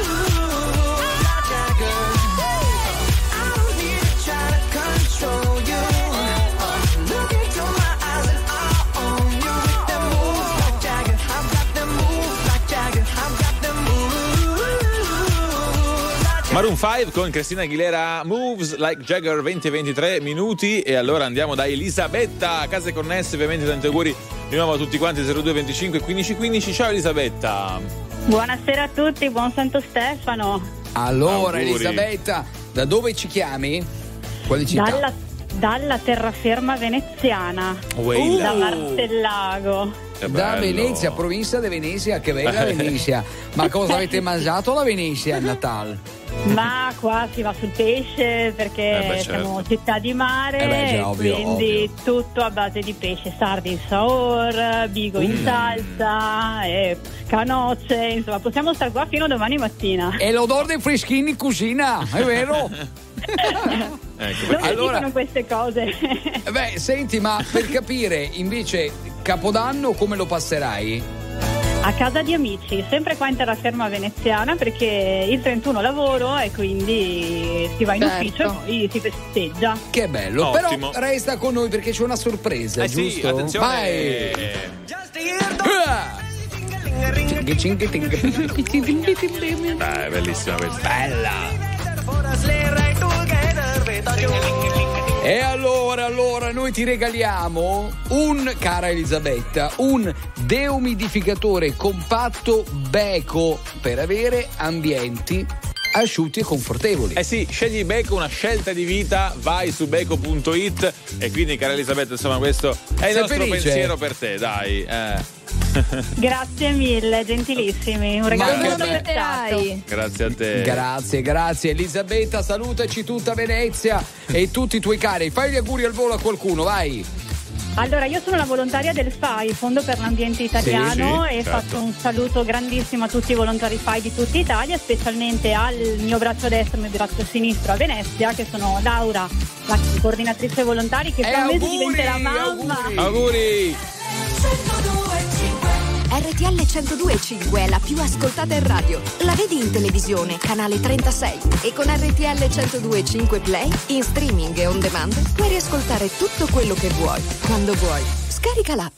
like Jagger. Uh, I don't need to try to control you. Uh, look into my eyes and I'll own you with them moves like Jagger. I've got them moves like Jagger. I've got them moves like Jagger. Maroon cinque con Christina Aguilera, Moves Like Jagger, venti e ventitré minuti. E allora andiamo da Elisabetta, Case Connesse, ovviamente tanti auguri di nuovo a tutti quanti. Zero due venticinque quindici quindici. Ciao Elisabetta. Buonasera a tutti, buon Santo Stefano. Allora, Auguri. Elisabetta, da dove ci chiami? Quale città? Dalla, dalla terraferma veneziana, Uella. da Martellago. Che Da bello. Venezia, provincia di Venezia, che bella Venezia. Ma cosa avete mangiato alla Venezia a Natale? Ma qua si va sul pesce perché Eh beh, certo. siamo città di mare, Eh beh, già, ovvio, quindi tutto a base di pesce, sardi in saor, bigo in Mm. salsa, e canocce, insomma possiamo stare qua fino a domani mattina. E l'odore dei freschini in cucina, è vero? Ecco, Non si allora- dicono queste cose. Beh, senti, ma per capire invece Capodanno come lo passerai? A casa di amici, sempre qua in terraferma veneziana perché il trentuno lavoro e quindi si va in Certo. ufficio e poi si festeggia. Che bello, Ottimo. però resta con noi perché c'è una sorpresa, Eh sì, giusto? attenzione. Vai! Ah! Ting, ting, ting. Dai, bellissima questa. Bella! E allora, allora, noi ti regaliamo un, cara Elisabetta, un deumidificatore compatto Beko per avere ambienti asciutti e confortevoli. Eh sì, scegli Beko, una scelta di vita, vai su beko punto it. E quindi, cara Elisabetta, insomma, questo è il Sei nostro felice? pensiero per te, dai. Eh. Grazie mille, gentilissimi. Un regalo Ma che molto bello. apprezzato. Grazie a te. Grazie, grazie Elisabetta, salutaci tutta Venezia e tutti i tuoi cari. Fai gli auguri al volo a qualcuno, vai. Allora, io sono la volontaria del F A I, Fondo per l'Ambiente Italiano, Sì, sì, e certo. faccio un saluto grandissimo a tutti i volontari F A I di tutta Italia, specialmente al mio braccio destro e al mio braccio sinistro a Venezia, che sono Laura, la coordinatrice volontari, che E fra un mese auguri, diventerà mamma. auguri. Auguri. R T L centodue e cinque è la più ascoltata in radio. La vedi in televisione, canale trentasei. E con R T L centodue e cinque Play, in streaming e on demand, puoi riascoltare tutto quello che vuoi, quando vuoi. Scarica l'app.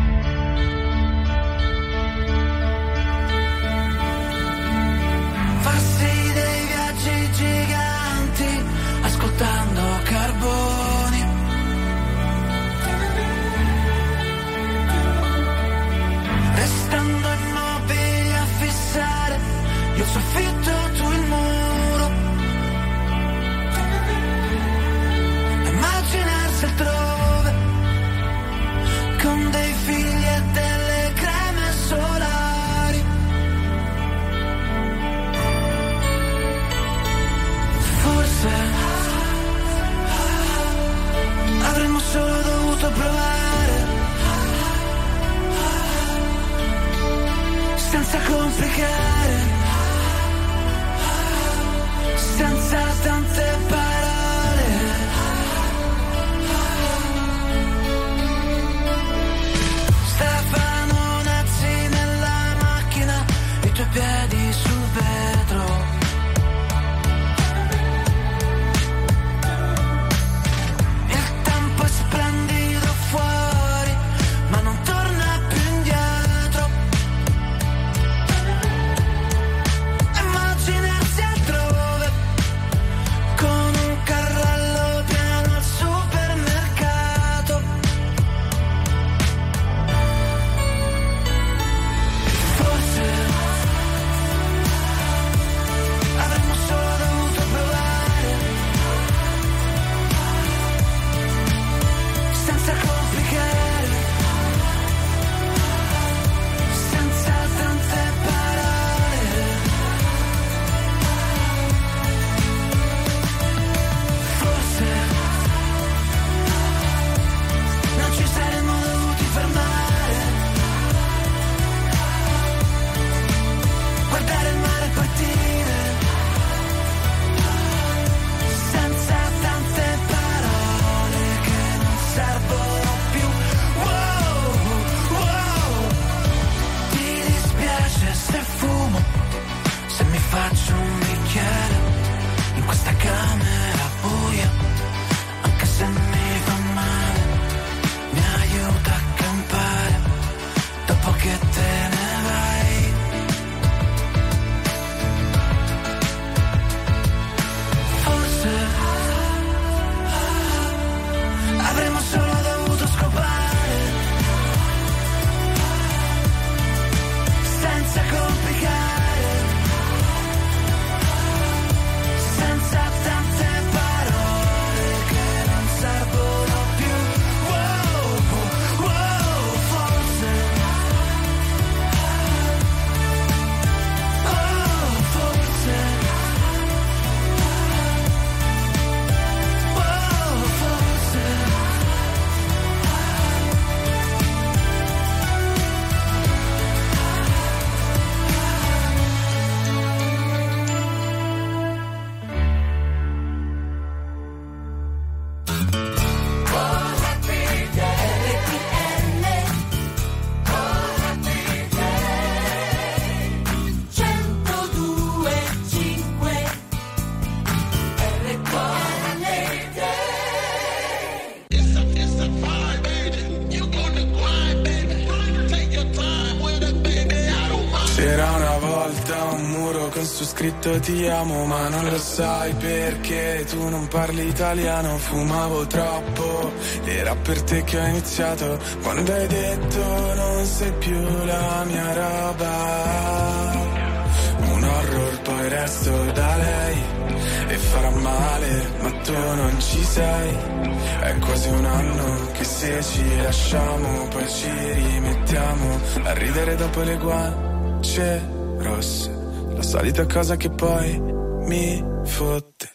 Farsi dei viaggi giganti, ascoltando Carboni. Restando immobili a fissare, io il soffitto, tu il muro. Immaginarsi altrove, con dei figli e delle creme solari. Forse avremmo solo dovuto provare, senza complicare. senza tante parole. Stefano Nazzi nella macchina, i tuoi piedi sul vetro. Il tempo è splendido fuori, ma non torna più indietro. Immaginarsi altrove, con un carrello pieno al supermercato. Forse avremmo solo dovuto provare, senza complicare, senza tante parole. Forse non ci saremmo dovuti fermare, guardare il mare partire, senza tante parole che non servono più. Wow, wow. Ti dispiace se fumo, se mi faccio un bicchiere in questa camera buia, anche se mi fa male, mi aiuta a campare dopo che te ne vai. Forse avremmo solo dovuto scopare, senza complicare, senza tante parole che non servono più. Wow, wow, forse, oh, forse, wow, forse. C'era una volta un muro con su scritto ti amo, ma non lo sai perché tu non parli italiano. Fumavo troppo, era per te che ho iniziato, quando hai detto non sei più la mia roba. Un horror, poi resto da lei e farà male, ma tu non ci sei. È quasi un anno che se ci lasciamo poi ci rimettiamo a ridere dopo le guance rosse, la solita cosa che poi mi fotte.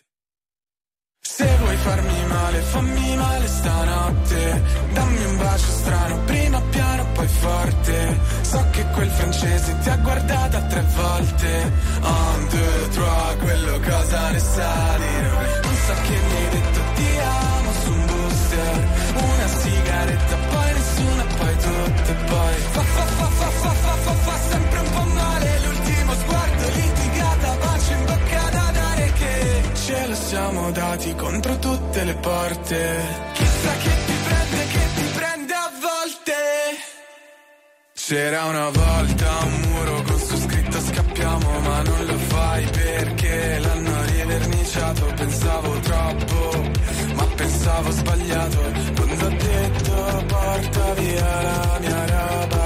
Se vuoi farmi male, fammi male stanotte, dammi un bacio strano, prima piano poi forte. So che quel francese ti ha guardata tre volte. Un, due, tre, quello cosa ne sa dire. Non so che mi hai detto ti amo su un booster, una sigaretta, poi nessuna, poi tutto e poi fa fa fa fa fa fa fa fa sempre un po' male. L'ultimo sguardo litigata, bacio in bocca da dare, che ce lo siamo dati contro tutte le porte. Chissà che ti prende, che ti prende a volte. C'era una volta un muro con su scritto scappiamo, ma non lo fai perché l'hanno riverniciato. Pensavo troppo, ma pensavo sbagliato, quando ho detto porta via la mia roba.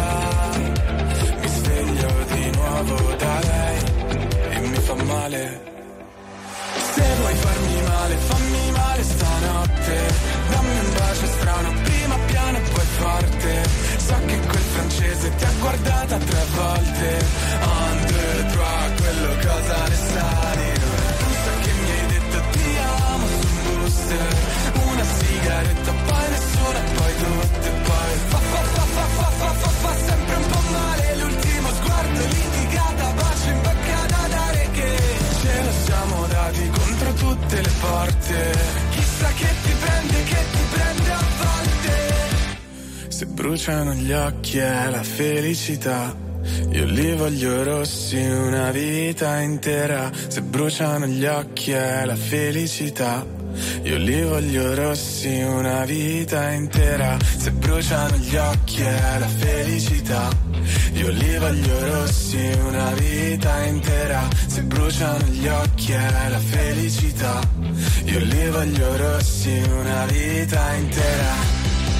Mi sveglio di nuovo da lei e mi fa male. Se vuoi farmi male, fammi male stanotte, dammi un bacio strano, prima piano e poi forte. So che quel francese ti ha guardata tre volte. Un, due, tre, quello cosa ne sa di noi. Non so che mi hai detto ti amo su un booster, una sigaretta, poi nessuna, poi tutte, poi fa fa fa fa fa fa fa fa sempre un po' male. L'ultimo sguardo litigata, bacio in bocca da dare, che ce lo siamo dati bruciano gli occhi è la felicità. Io li voglio rossi una vita intera. Se bruciano gli occhi è la felicità. Io li voglio rossi una vita intera. Se bruciano gli occhi è la felicità. Io li voglio rossi una vita intera. Se bruciano gli occhi è la felicità. Io li voglio rossi una vita intera.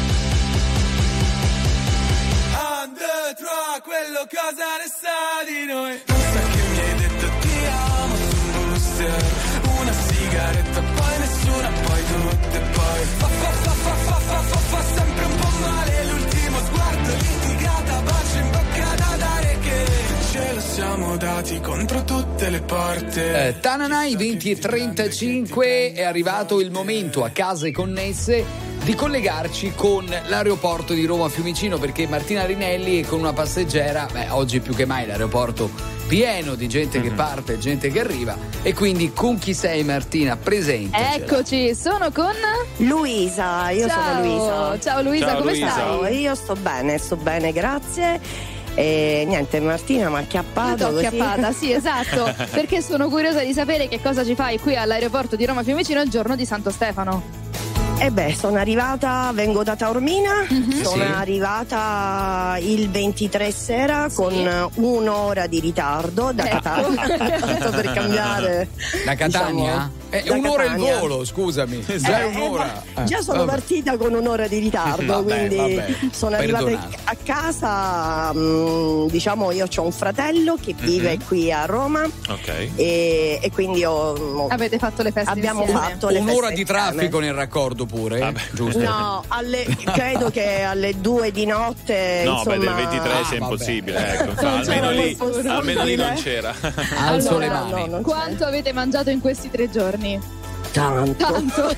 Tra quello cosa ne sa di noi. Non sa che mi hai detto ti amo su un booster. Una sigaretta, poi nessuna, poi tutte, poi fa fa fa fa fa fa fa fa sempre un po' male. L'ultimo sguardo litigata, bacio in bocca da dare che ce lo siamo dati contro tutte le porte. eh, Tananai venti e trentacinque, è arrivato il momento a Case Connesse di collegarci con l'aeroporto di Roma Fiumicino, perché Martina Rinelli è con una passeggera, beh, oggi più che mai l'aeroporto pieno di gente mm-hmm. che parte, gente che arriva, e quindi con chi sei, Martina? Presente. Eccoci, sono con Luisa, io Ciao. sono Luisa. Ciao Luisa, Ciao, come Luisa. stai? Io sto bene, sto bene, grazie. E niente, Martina mi ha acchiappato. Io t'ho acchiappata, sì, esatto, perché sono curiosa di sapere che cosa ci fai qui all'aeroporto di Roma Fiumicino il giorno di Santo Stefano. E beh, sono arrivata, vengo da Taormina, mm-hmm. sono Sì. arrivata il ventitré sera Sì. con un'ora di ritardo da Ecco. Catania, tanto per cambiare. Da Catania? Diciamo, È da un'ora Catania. il volo, scusami. Eh, Già è eh, un'ora. ma già Eh, sono vabbè. partita con un'ora di ritardo, Vabbè, quindi vabbè. sono arrivata Perdonato. a casa. Mh, diciamo, io ho un fratello che vive Mm-hmm. qui a Roma. Ok. E, e quindi ho, ho- Avete fatto le feste abbiamo insieme. fatto le Un'ora feste di insieme. traffico nel raccordo pure, Vabbè. giusto? No, alle, credo che alle due di notte. No, insomma, beh, del ventitré Ah, se è vabbè. impossibile, ecco. Non almeno, c'era lì, possibile. almeno lì non c'era. Alzo le Allora, mani. no, non Quanto avete mangiato in questi tre giorni? Tanto. Tanto.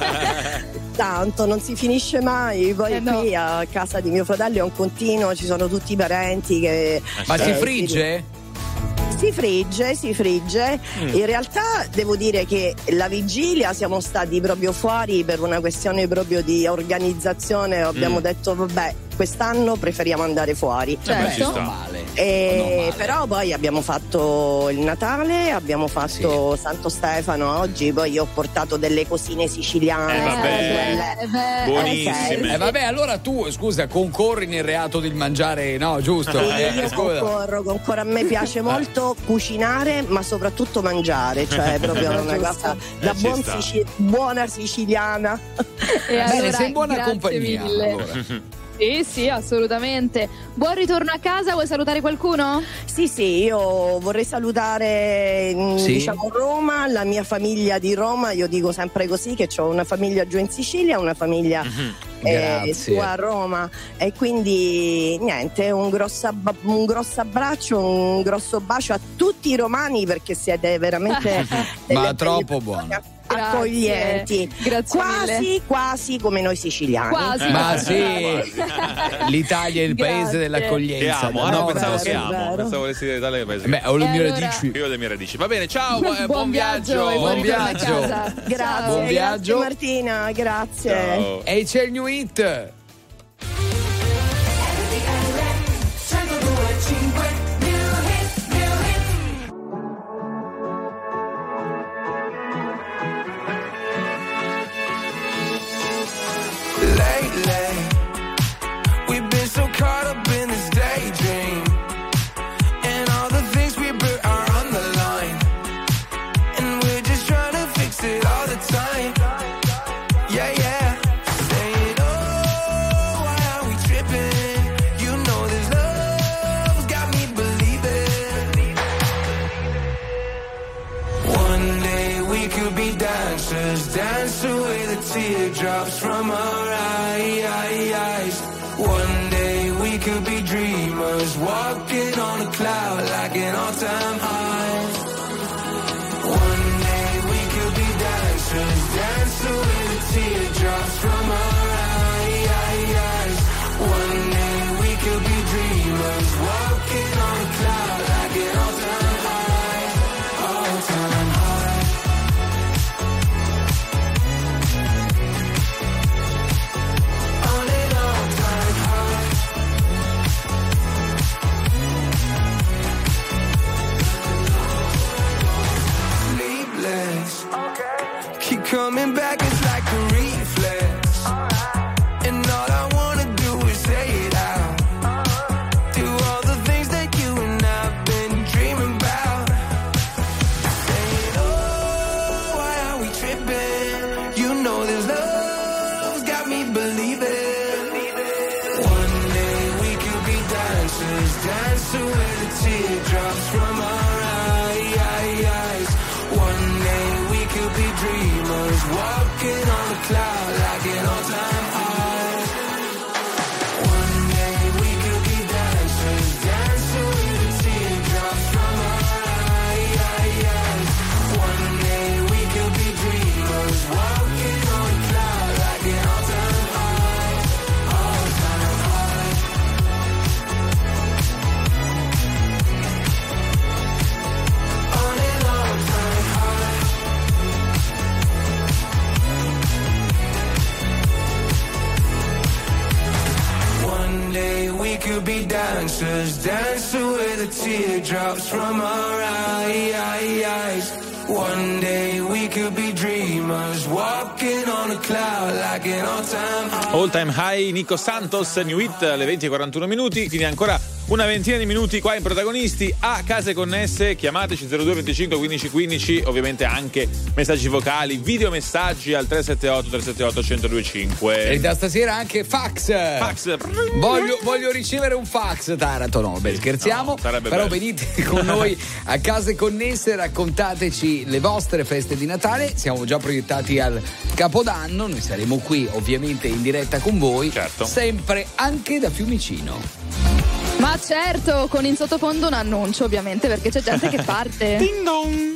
Tanto, non si finisce mai. Poi Eh, no. qui a casa di mio fratello è un continuo, ci sono tutti i parenti che. Ma si eh, frigge? Si frigge, si frigge. Mm. In realtà devo dire che la vigilia siamo stati proprio fuori per una questione proprio di organizzazione. Abbiamo Mm. detto vabbè, quest'anno preferiamo andare fuori. Beh, ci Non sta. male. E Non male. però poi abbiamo fatto il Natale, abbiamo fatto Santo Stefano oggi, poi io ho portato delle cosine siciliane. Eh, vabbè. quelle- Eh, beh, Buonissime. Eh vabbè, allora tu, scusa, concorri nel reato del mangiare, no, giusto? Sì, Eh, io scusa. concorro, concorro, a me piace molto cucinare, ma soprattutto mangiare, cioè è proprio una cosa da Eh, ci buon sta. sici- buona siciliana. E Bene, allora, sei in buona grazie compagnia. mille. Allora. Sì, sì, assolutamente. Buon ritorno a casa, vuoi salutare qualcuno? Sì, sì, io vorrei salutare mh, Sì. diciamo Roma, la mia famiglia di Roma, io dico sempre così che ho una famiglia giù in Sicilia, una famiglia eh, Grazie. su a Roma e quindi niente, un grosso, ab- un grosso abbraccio, un grosso bacio a tutti i romani perché siete veramente delle Ma belle troppo persone buono. accoglienti, Grazie quasi mille. quasi come noi siciliani. Quasi. Ma sì, Quasi. l'Italia è il paese Grazie. dell'accoglienza. Ti amo, da ah, no, nord pensavo a che sud. amo. vero. Pensavo volessi dire tale paese. Beh, ho le E mie allora- radici. Io ho le mie radici. Va bene, ciao, bu- eh, buon viaggio. e buon Buon ritorno a viaggio. casa. Grazie, Ciao. Buon viaggio. grazie Martina, grazie. Ciao. E c'è il new hit. Lately, we've been so caught up in this daydream, and all the things we put are on the line, and we're just trying to fix it all the time. Yeah, yeah. Saying, oh, why are we tripping? You know this love's got me believing. One day we could be dancers, dance away the teardrops from our eyes. One day we could be dreamers, walking on a cloud like an all-time high. One day we could be dancers, dance away the teardrops from our eyes. One day we could be dreamers, walking on a cloud like an all-time high, all-time high. On an all-time high. coming back is like a reflex. And all I wanna do is say it out. Do all the things that you and I've been dreaming about. Saying, oh, why are we tripping? You know this love's got me believing. One day we could be dancers, dancing with the teardrops from our eyes. One day we could be dreamers, walking on the cloud like an all-time high. One day we could be dancers, dancing with the teardrops from our eyes. One day we could be dreamers, walking on the cloud like an all-time high, all-time high. On an all-time high. One day we could be dancers, dancing with the teardrops from our eyes. One day we could be dreamers, walking on a cloud like an all-time high. All Time High, Nico Santos, New Hit alle venti e quarantuno minuti, quindi ancora una ventina di minuti qua in Protagonisti a Case Connesse. Chiamateci zero due venticinque quindici quindici, ovviamente anche messaggi vocali, videomessaggi al tre sette otto tre sette otto uno zero due cinque. E da stasera anche fax. Fax. Voglio, voglio ricevere un fax, Taranto. No, beh, scherziamo. No, sarebbe però bello. venite con noi a Case Connesse, raccontateci le vostre feste di Natale. Siamo già proiettati al Capodanno. Noi saremo qui ovviamente in diretta con voi, certo, sempre anche da Fiumicino. Ma certo, con in sottofondo un annuncio ovviamente, perché c'è gente che parte. Ding dong.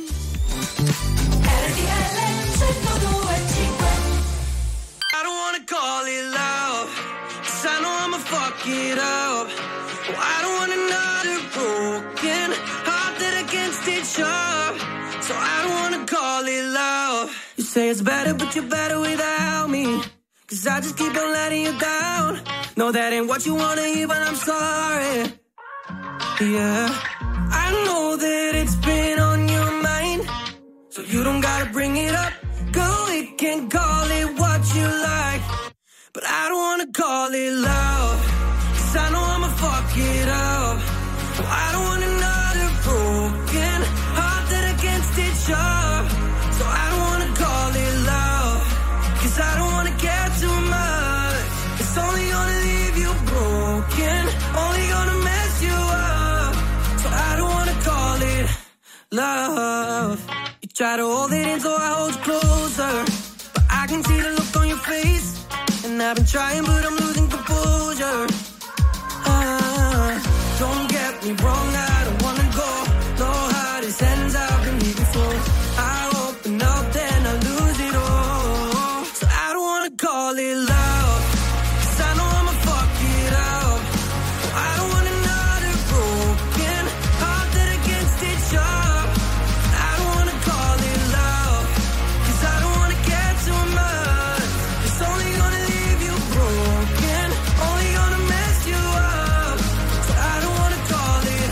I don't wanna call it love, 'cause I know I'ma fuck it up. Oh, I don't want another broken heart that I can't stitch up. So I don't wanna call it love. You say it's better, but you're better without me. 'Cause I just keep on letting you down. No, that ain't what you wanna hear, but I'm sorry. Yeah, I know that it's been on your mind, so you don't gotta bring it up. Girl, we can call it what you like, but I don't wanna call it love, 'cause I know I'ma fuck it up. So I don't want another broken heart that I can't stitch up. So I don't wanna call it love, 'cause I don't wanna care too much. It's only gonna leave you broken, only gonna mess you up. So I don't wanna call it love. You try to hold it in, so I hold you closer, but I can see the look on your face, and I've been trying, but I'm losing composure. Ah, don't get me wrong, I don't wanna go. No heart is ends out and leaving flow. I open up, then I lose it all. So I don't wanna call it love, 'cause I know I'ma fuck it up. I don't want another broken heart that I can't stitch up. I don't wanna call it love, 'cause I don't wanna care too much. It's only gonna leave you broken, only gonna mess you up. So I don't wanna call it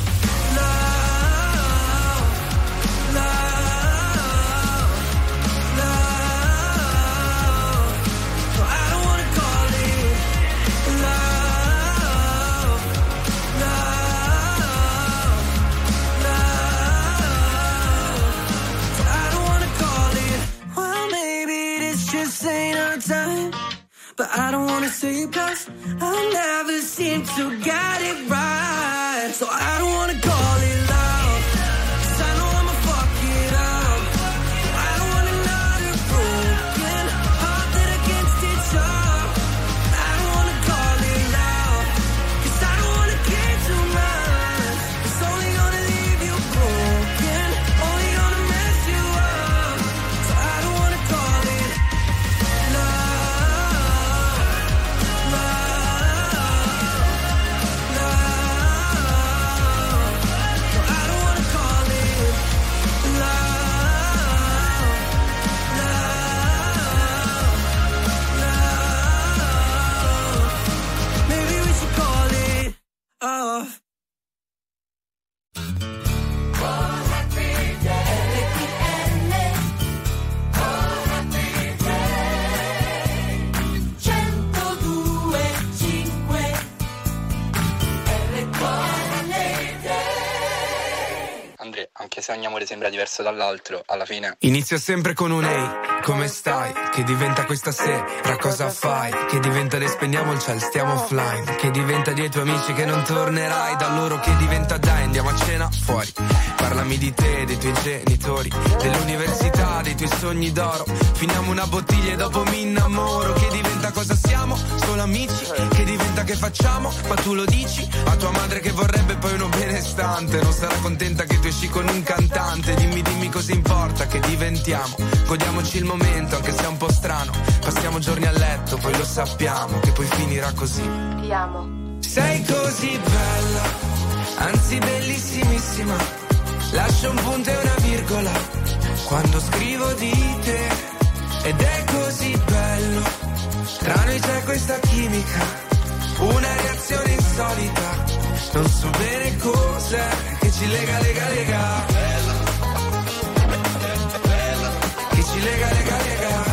love, love, love. So I don't wanna call it love, love, love. So I don't wanna call it, well, maybe this just ain't our time, but I don't wanna say it 'cause I never seem to get it right. So I don't wanna call it love, 'cause I know I'ma fuck it up. I don't want another broken heart that I can't stitch up. I don't wanna call it love, 'cause I don't wanna care too much. It's only gonna leave you broken, only gonna mess you up. So I don't wanna call it love, love, love. anche se ogni amore sembra diverso dall'altro, alla fine Inizia sempre con un ehi, come stai? Che diventa questa sera, cosa fai? Che diventa le spegniamo il ciel, stiamo offline. Che diventa dei tuoi amici che non tornerai da loro. Che diventa dai, andiamo a cena fuori. Parlami di te, dei tuoi genitori, dell'università, dei tuoi sogni d'oro. Finiamo una bottiglia e dopo mi innamoro. Che diventa cosa siamo? Solo amici. Che diventa che facciamo? Ma tu lo dici a tua madre che vorrebbe poi uno benestante. Non sarà contenta che tu esci con un cantante. Dimmi, dimmi cosa importa che diventiamo. Godiamoci il momento anche se è un po' strano. Passiamo giorni a letto, poi lo sappiamo che poi finirà così. Ti amo. Sei così bella, anzi bellissimissima. Lascio un punto e una virgola quando scrivo di te. Ed è così bello, tra noi c'è questa chimica, una reazione insolita. Non so bene cos'è che ci lega, lega, lega. Che ci lega, lega, lega.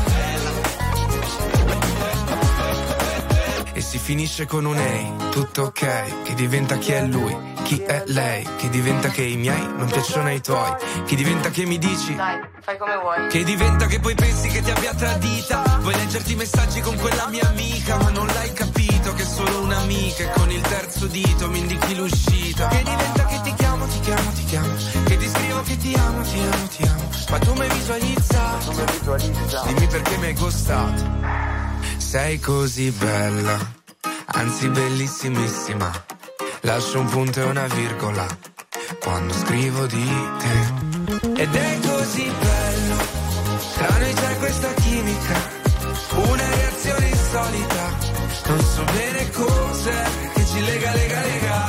E si finisce con un ehi, tutto ok. Che diventa chi è lui, chi è lei. Che diventa che i miei non piacciono ai tuoi. Che diventa che mi dici Dai, fai come vuoi. che diventa che poi pensi che ti abbia tradita. Vuoi leggerti i messaggi con quella mia amica, ma non l'hai capito che è solo un'amica. E con il terzo dito mi indichi l'uscita. Che diventa che ti chiamo, ti chiamo, ti chiamo. Che ti scrivo che ti amo, ti amo, ti amo. Ma tu mi visualizza, dimmi perché mi hai ghostato. Sei così bella, anzi bellissimissima. Lascio un punto e una virgola quando scrivo di te. Ed è così bello, tra noi c'è questa chimica, una reazione insolita. Non so bene cos'è che ci lega, lega, lega.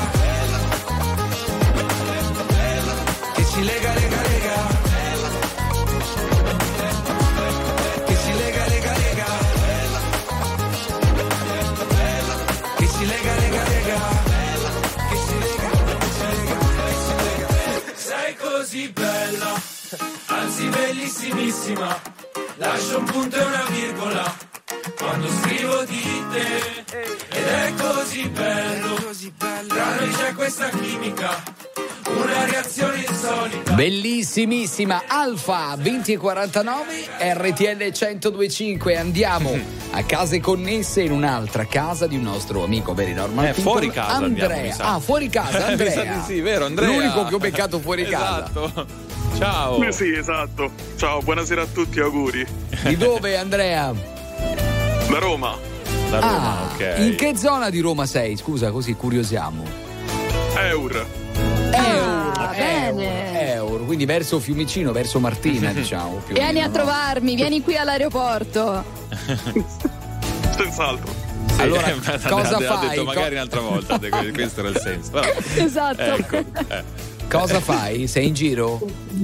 Che ci lega, lega, lega. Che ci lega, lega, lega. Che ci lega, lega, lega. Che ci lega, che ci lega, che ci lega. Sei così bella, anzi bellissimissima. Lascio un punto e una virgola quando scrivo di te. Ed è così bello, tra noi c'è questa chimica, una reazione insolita. Bellissimissima. Alfa venti e quarantanove, R T L centodue e cinque. Andiamo a case connesse in un'altra casa di un nostro amico very normal Eh, people, fuori casa Andrea. andiamo, mi sa. Ah, fuori casa, Mi sa Andrea. di sì, vero, Andrea? L'unico che ho beccato fuori casa. Esatto. Ciao. Eh sì, esatto. Ciao, buonasera a tutti, auguri. Di dove, Andrea? Da Roma. Da Ah, in che zona di Roma sei? Scusa, così curiosiamo. Eur. Eur, bene. Eur, quindi verso Fiumicino, verso Martina, diciamo. Più o Vieni meno, a no? trovarmi, vieni qui all'aeroporto. Senz'altro. Sì, Allora, eh, cosa ha fai? detto magari Co- un'altra volta, questo era il senso. Però, Esatto. ecco, eh. Cosa fai? Sei in giro?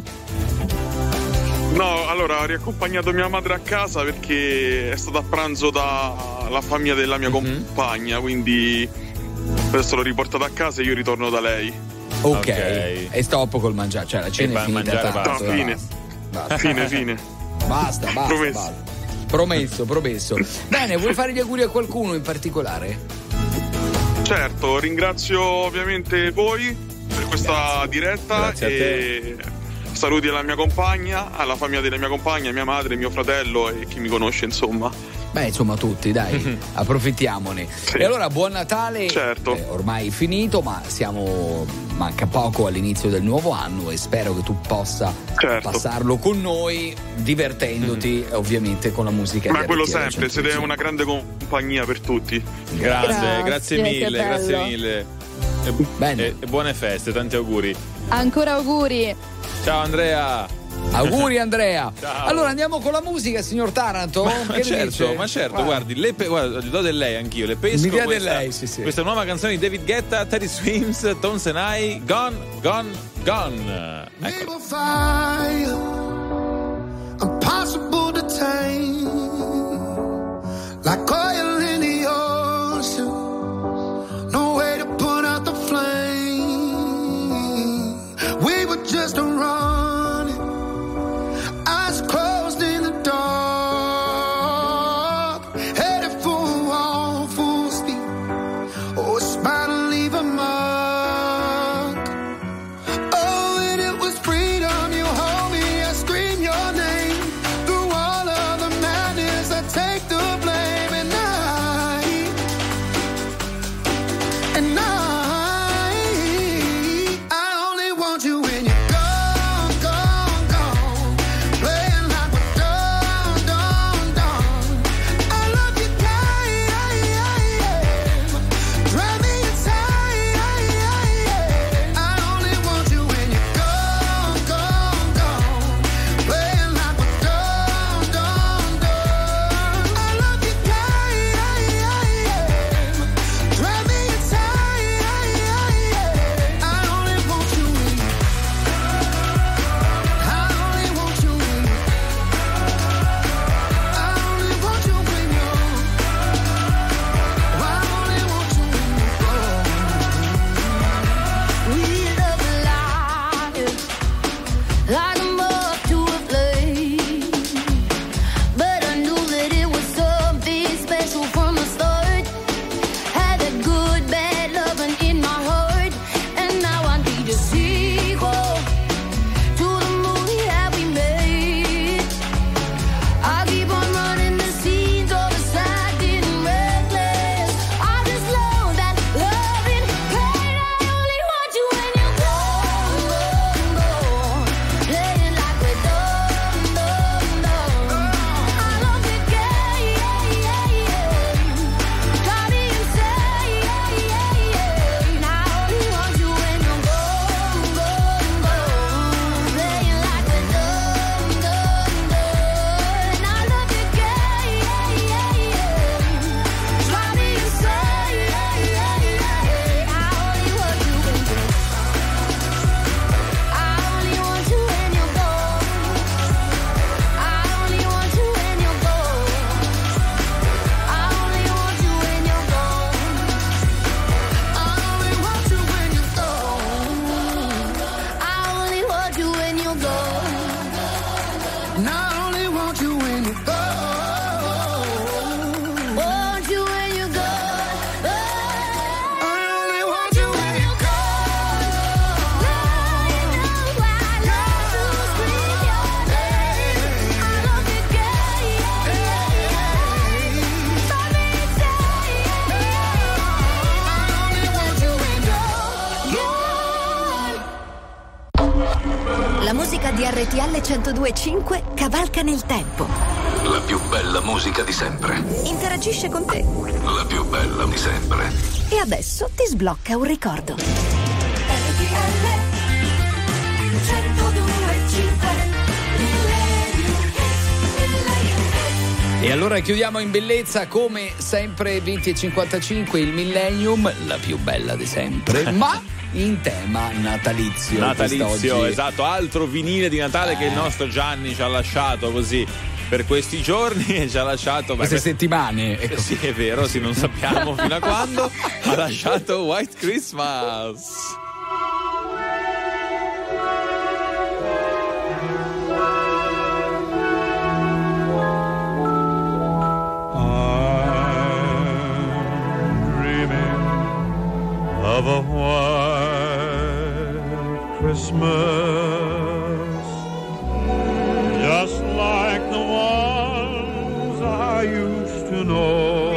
No, allora ho riaccompagnato mia madre a casa perché è stata a pranzo dalla famiglia della mia Mm-hmm. compagna, quindi adesso l'ho riportata a casa e io ritorno da lei. Ok. Ok. E stop col mangiare, cioè la cena E è va a finita mangiare, tanto. No, dai. fine. Basta. Fine, fine. Basta, basta, Promesso. basta. Promesso, promesso. Bene, vuoi fare gli auguri a qualcuno in particolare? Certo, ringrazio ovviamente voi per questa diretta. Grazie a te. E saluti alla mia compagna, alla famiglia della mia compagna, mia madre, mio fratello e chi mi conosce, insomma. Beh, insomma, tutti, dai, approfittiamone. Sì. E allora, buon Natale. Certo. Eh, ormai finito, ma siamo. Manca poco all'inizio del nuovo anno e spero che tu possa Certo. passarlo con noi, divertendoti, ovviamente, con la musica. Ma di quello R T L sempre, siete centocinque. una grande compagnia per tutti. Grazie, Grazie, grazie che mille, bello. grazie mille. E, Bene. e- e buone feste, tanti auguri. Ancora auguri. Ciao Andrea. Auguri Andrea. Ciao. Allora andiamo con la musica, signor Taranto. Ma, Che ma ne certo, dice? ma certo, Guarda. guardi, le pe- guarda, gli do del lei anch'io, le pesco. Mi dia del questa, lei, sì, sì. Questa nuova canzone di David Guetta, Teddy Swims, Tones and I, Gone, Gone, Gone. Ecco. Fire, impossible to tame, like oil in the ocean, no way to put out the flame. We were just running, eyes closed in the dark, headed for a wall full speed. Oh, it's bound to leave a mark. Oh, and it was free. La musica di R T L centodue e cinque cavalca nel tempo. La più bella musica di sempre. Interagisce con te. La più bella di sempre. E adesso ti sblocca un ricordo. R T L centodue e cinque. E allora chiudiamo in bellezza come sempre venti e cinquantacinque il Millennium, la più bella di sempre, ma in tema natalizio. Natalizio, quest'oggi. esatto, altro vinile di Natale eh. che il nostro Gianni ci ha lasciato così per questi giorni e ci ha lasciato queste beh, settimane. Ecco. Sì, è vero, sì, non sappiamo fino a quando ha lasciato White Christmas. Of a white Christmas, just like the ones I used to know,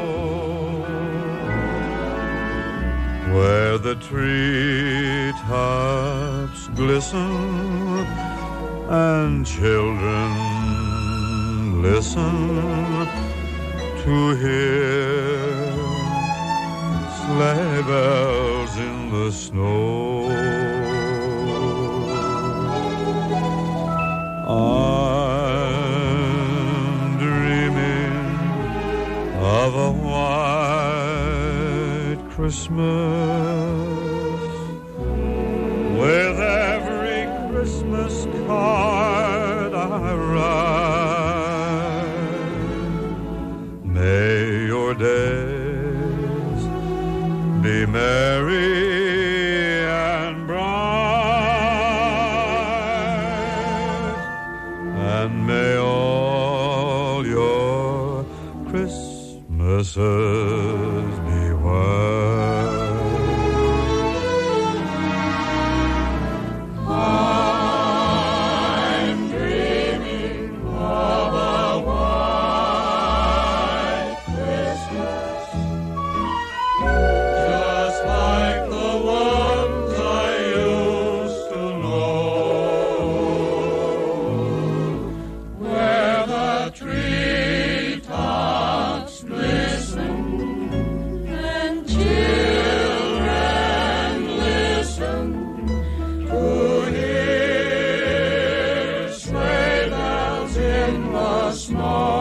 where the treetops glisten and children listen to hear sleigh bells in the snow. I'm dreaming of a white Christmas, with every Christmas card I write. May your day be merry and bright, and may all your Christmases be white. I'm dreaming of a white Christmas, like the ones I used to know, where the treetops glisten and children listen to hear sleigh bells in the snow.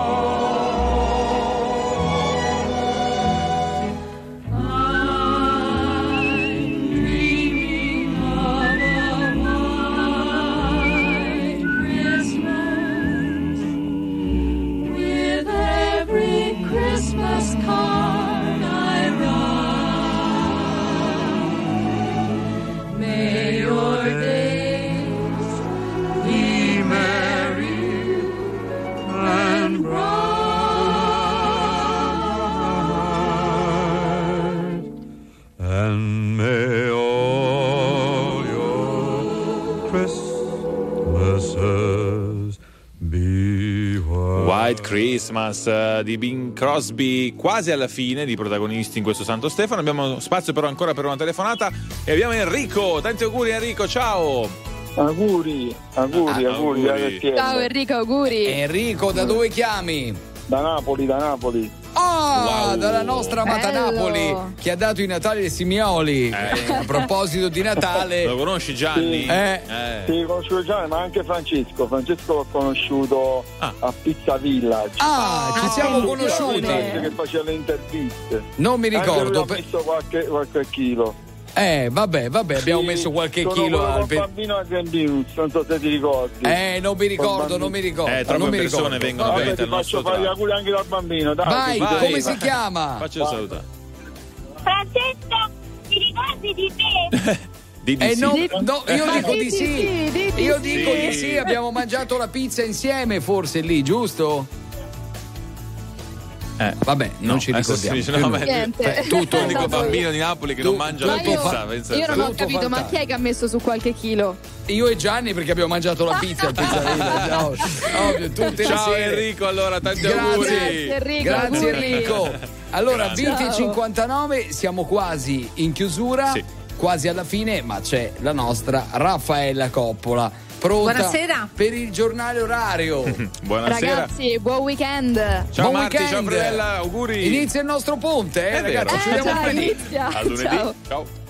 Christmas uh, di Bing Crosby, quasi alla fine di protagonisti in questo Santo Stefano. Abbiamo spazio però ancora per una telefonata e abbiamo Enrico. Tanti auguri Enrico, ciao. Auguri, auguri, ah, auguri. auguri. Ciao Enrico, auguri. Enrico, da dove chiami? Da Napoli, da Napoli. Oh, wow. Dalla nostra amata Bello. Napoli che ha dato i Natali ai Simioli. Eh. A proposito di Natale, lo conosci Gianni? Sì, eh. eh. sì, conosco Gianni, ma anche Francesco. Francesco l'ho conosciuto ah. a Pizza Village. Ah, ci siamo ah, conosciuti. Che faceva le interviste. Non mi ricordo. Ho messo qualche, qualche chilo. Eh, vabbè, vabbè, abbiamo sì, messo qualche sono chilo al pe- bambino a Grandinus, non so se ti ricordi. Eh, non mi ricordo, non mi ricordo. Eh, troppe non mi persone ricordo. vengono Vabbè, ovviamente ti al faccio nostro fare gli tra... auguri anche dal bambino, dai. Vai, vai, come vai. si chiama? Faccelo salutare. Francesca, ti ricordi di te? Di, di eh sì. no, no, io dico di sì. sì, di, di Io sì. dico di sì, abbiamo mangiato la pizza insieme forse lì, giusto? Eh, vabbè, non no, ci ricordiamo. Sì, no, Niente. Eh, tutto l'unico bambino di Napoli che tu, non mangia la io, pizza. Pensa io non ho tutto capito, fantastico. ma chi è che ha messo su qualche chilo? Io e Gianni perché abbiamo mangiato la pizza al pizzarino. Ciao, ovvio, tutte Ciao le sere. Enrico, allora tanti Grazie. auguri. Grazie Enrico. Grazie auguri. Enrico. Allora, Grazie. venti e cinquantanove, siamo quasi in chiusura, sì. quasi alla fine, ma c'è la nostra Raffaella Coppola. pronta Buonasera. per il giornale orario. Buonasera. Ragazzi, buon weekend. Ciao Buon Marti, weekend. ciao Fredella, auguri. Inizia il nostro ponte, eh, È ragazzi. vero. Ci vediamo Eh, già, lunedì. inizia. A lunedì. Ciao. Ciao.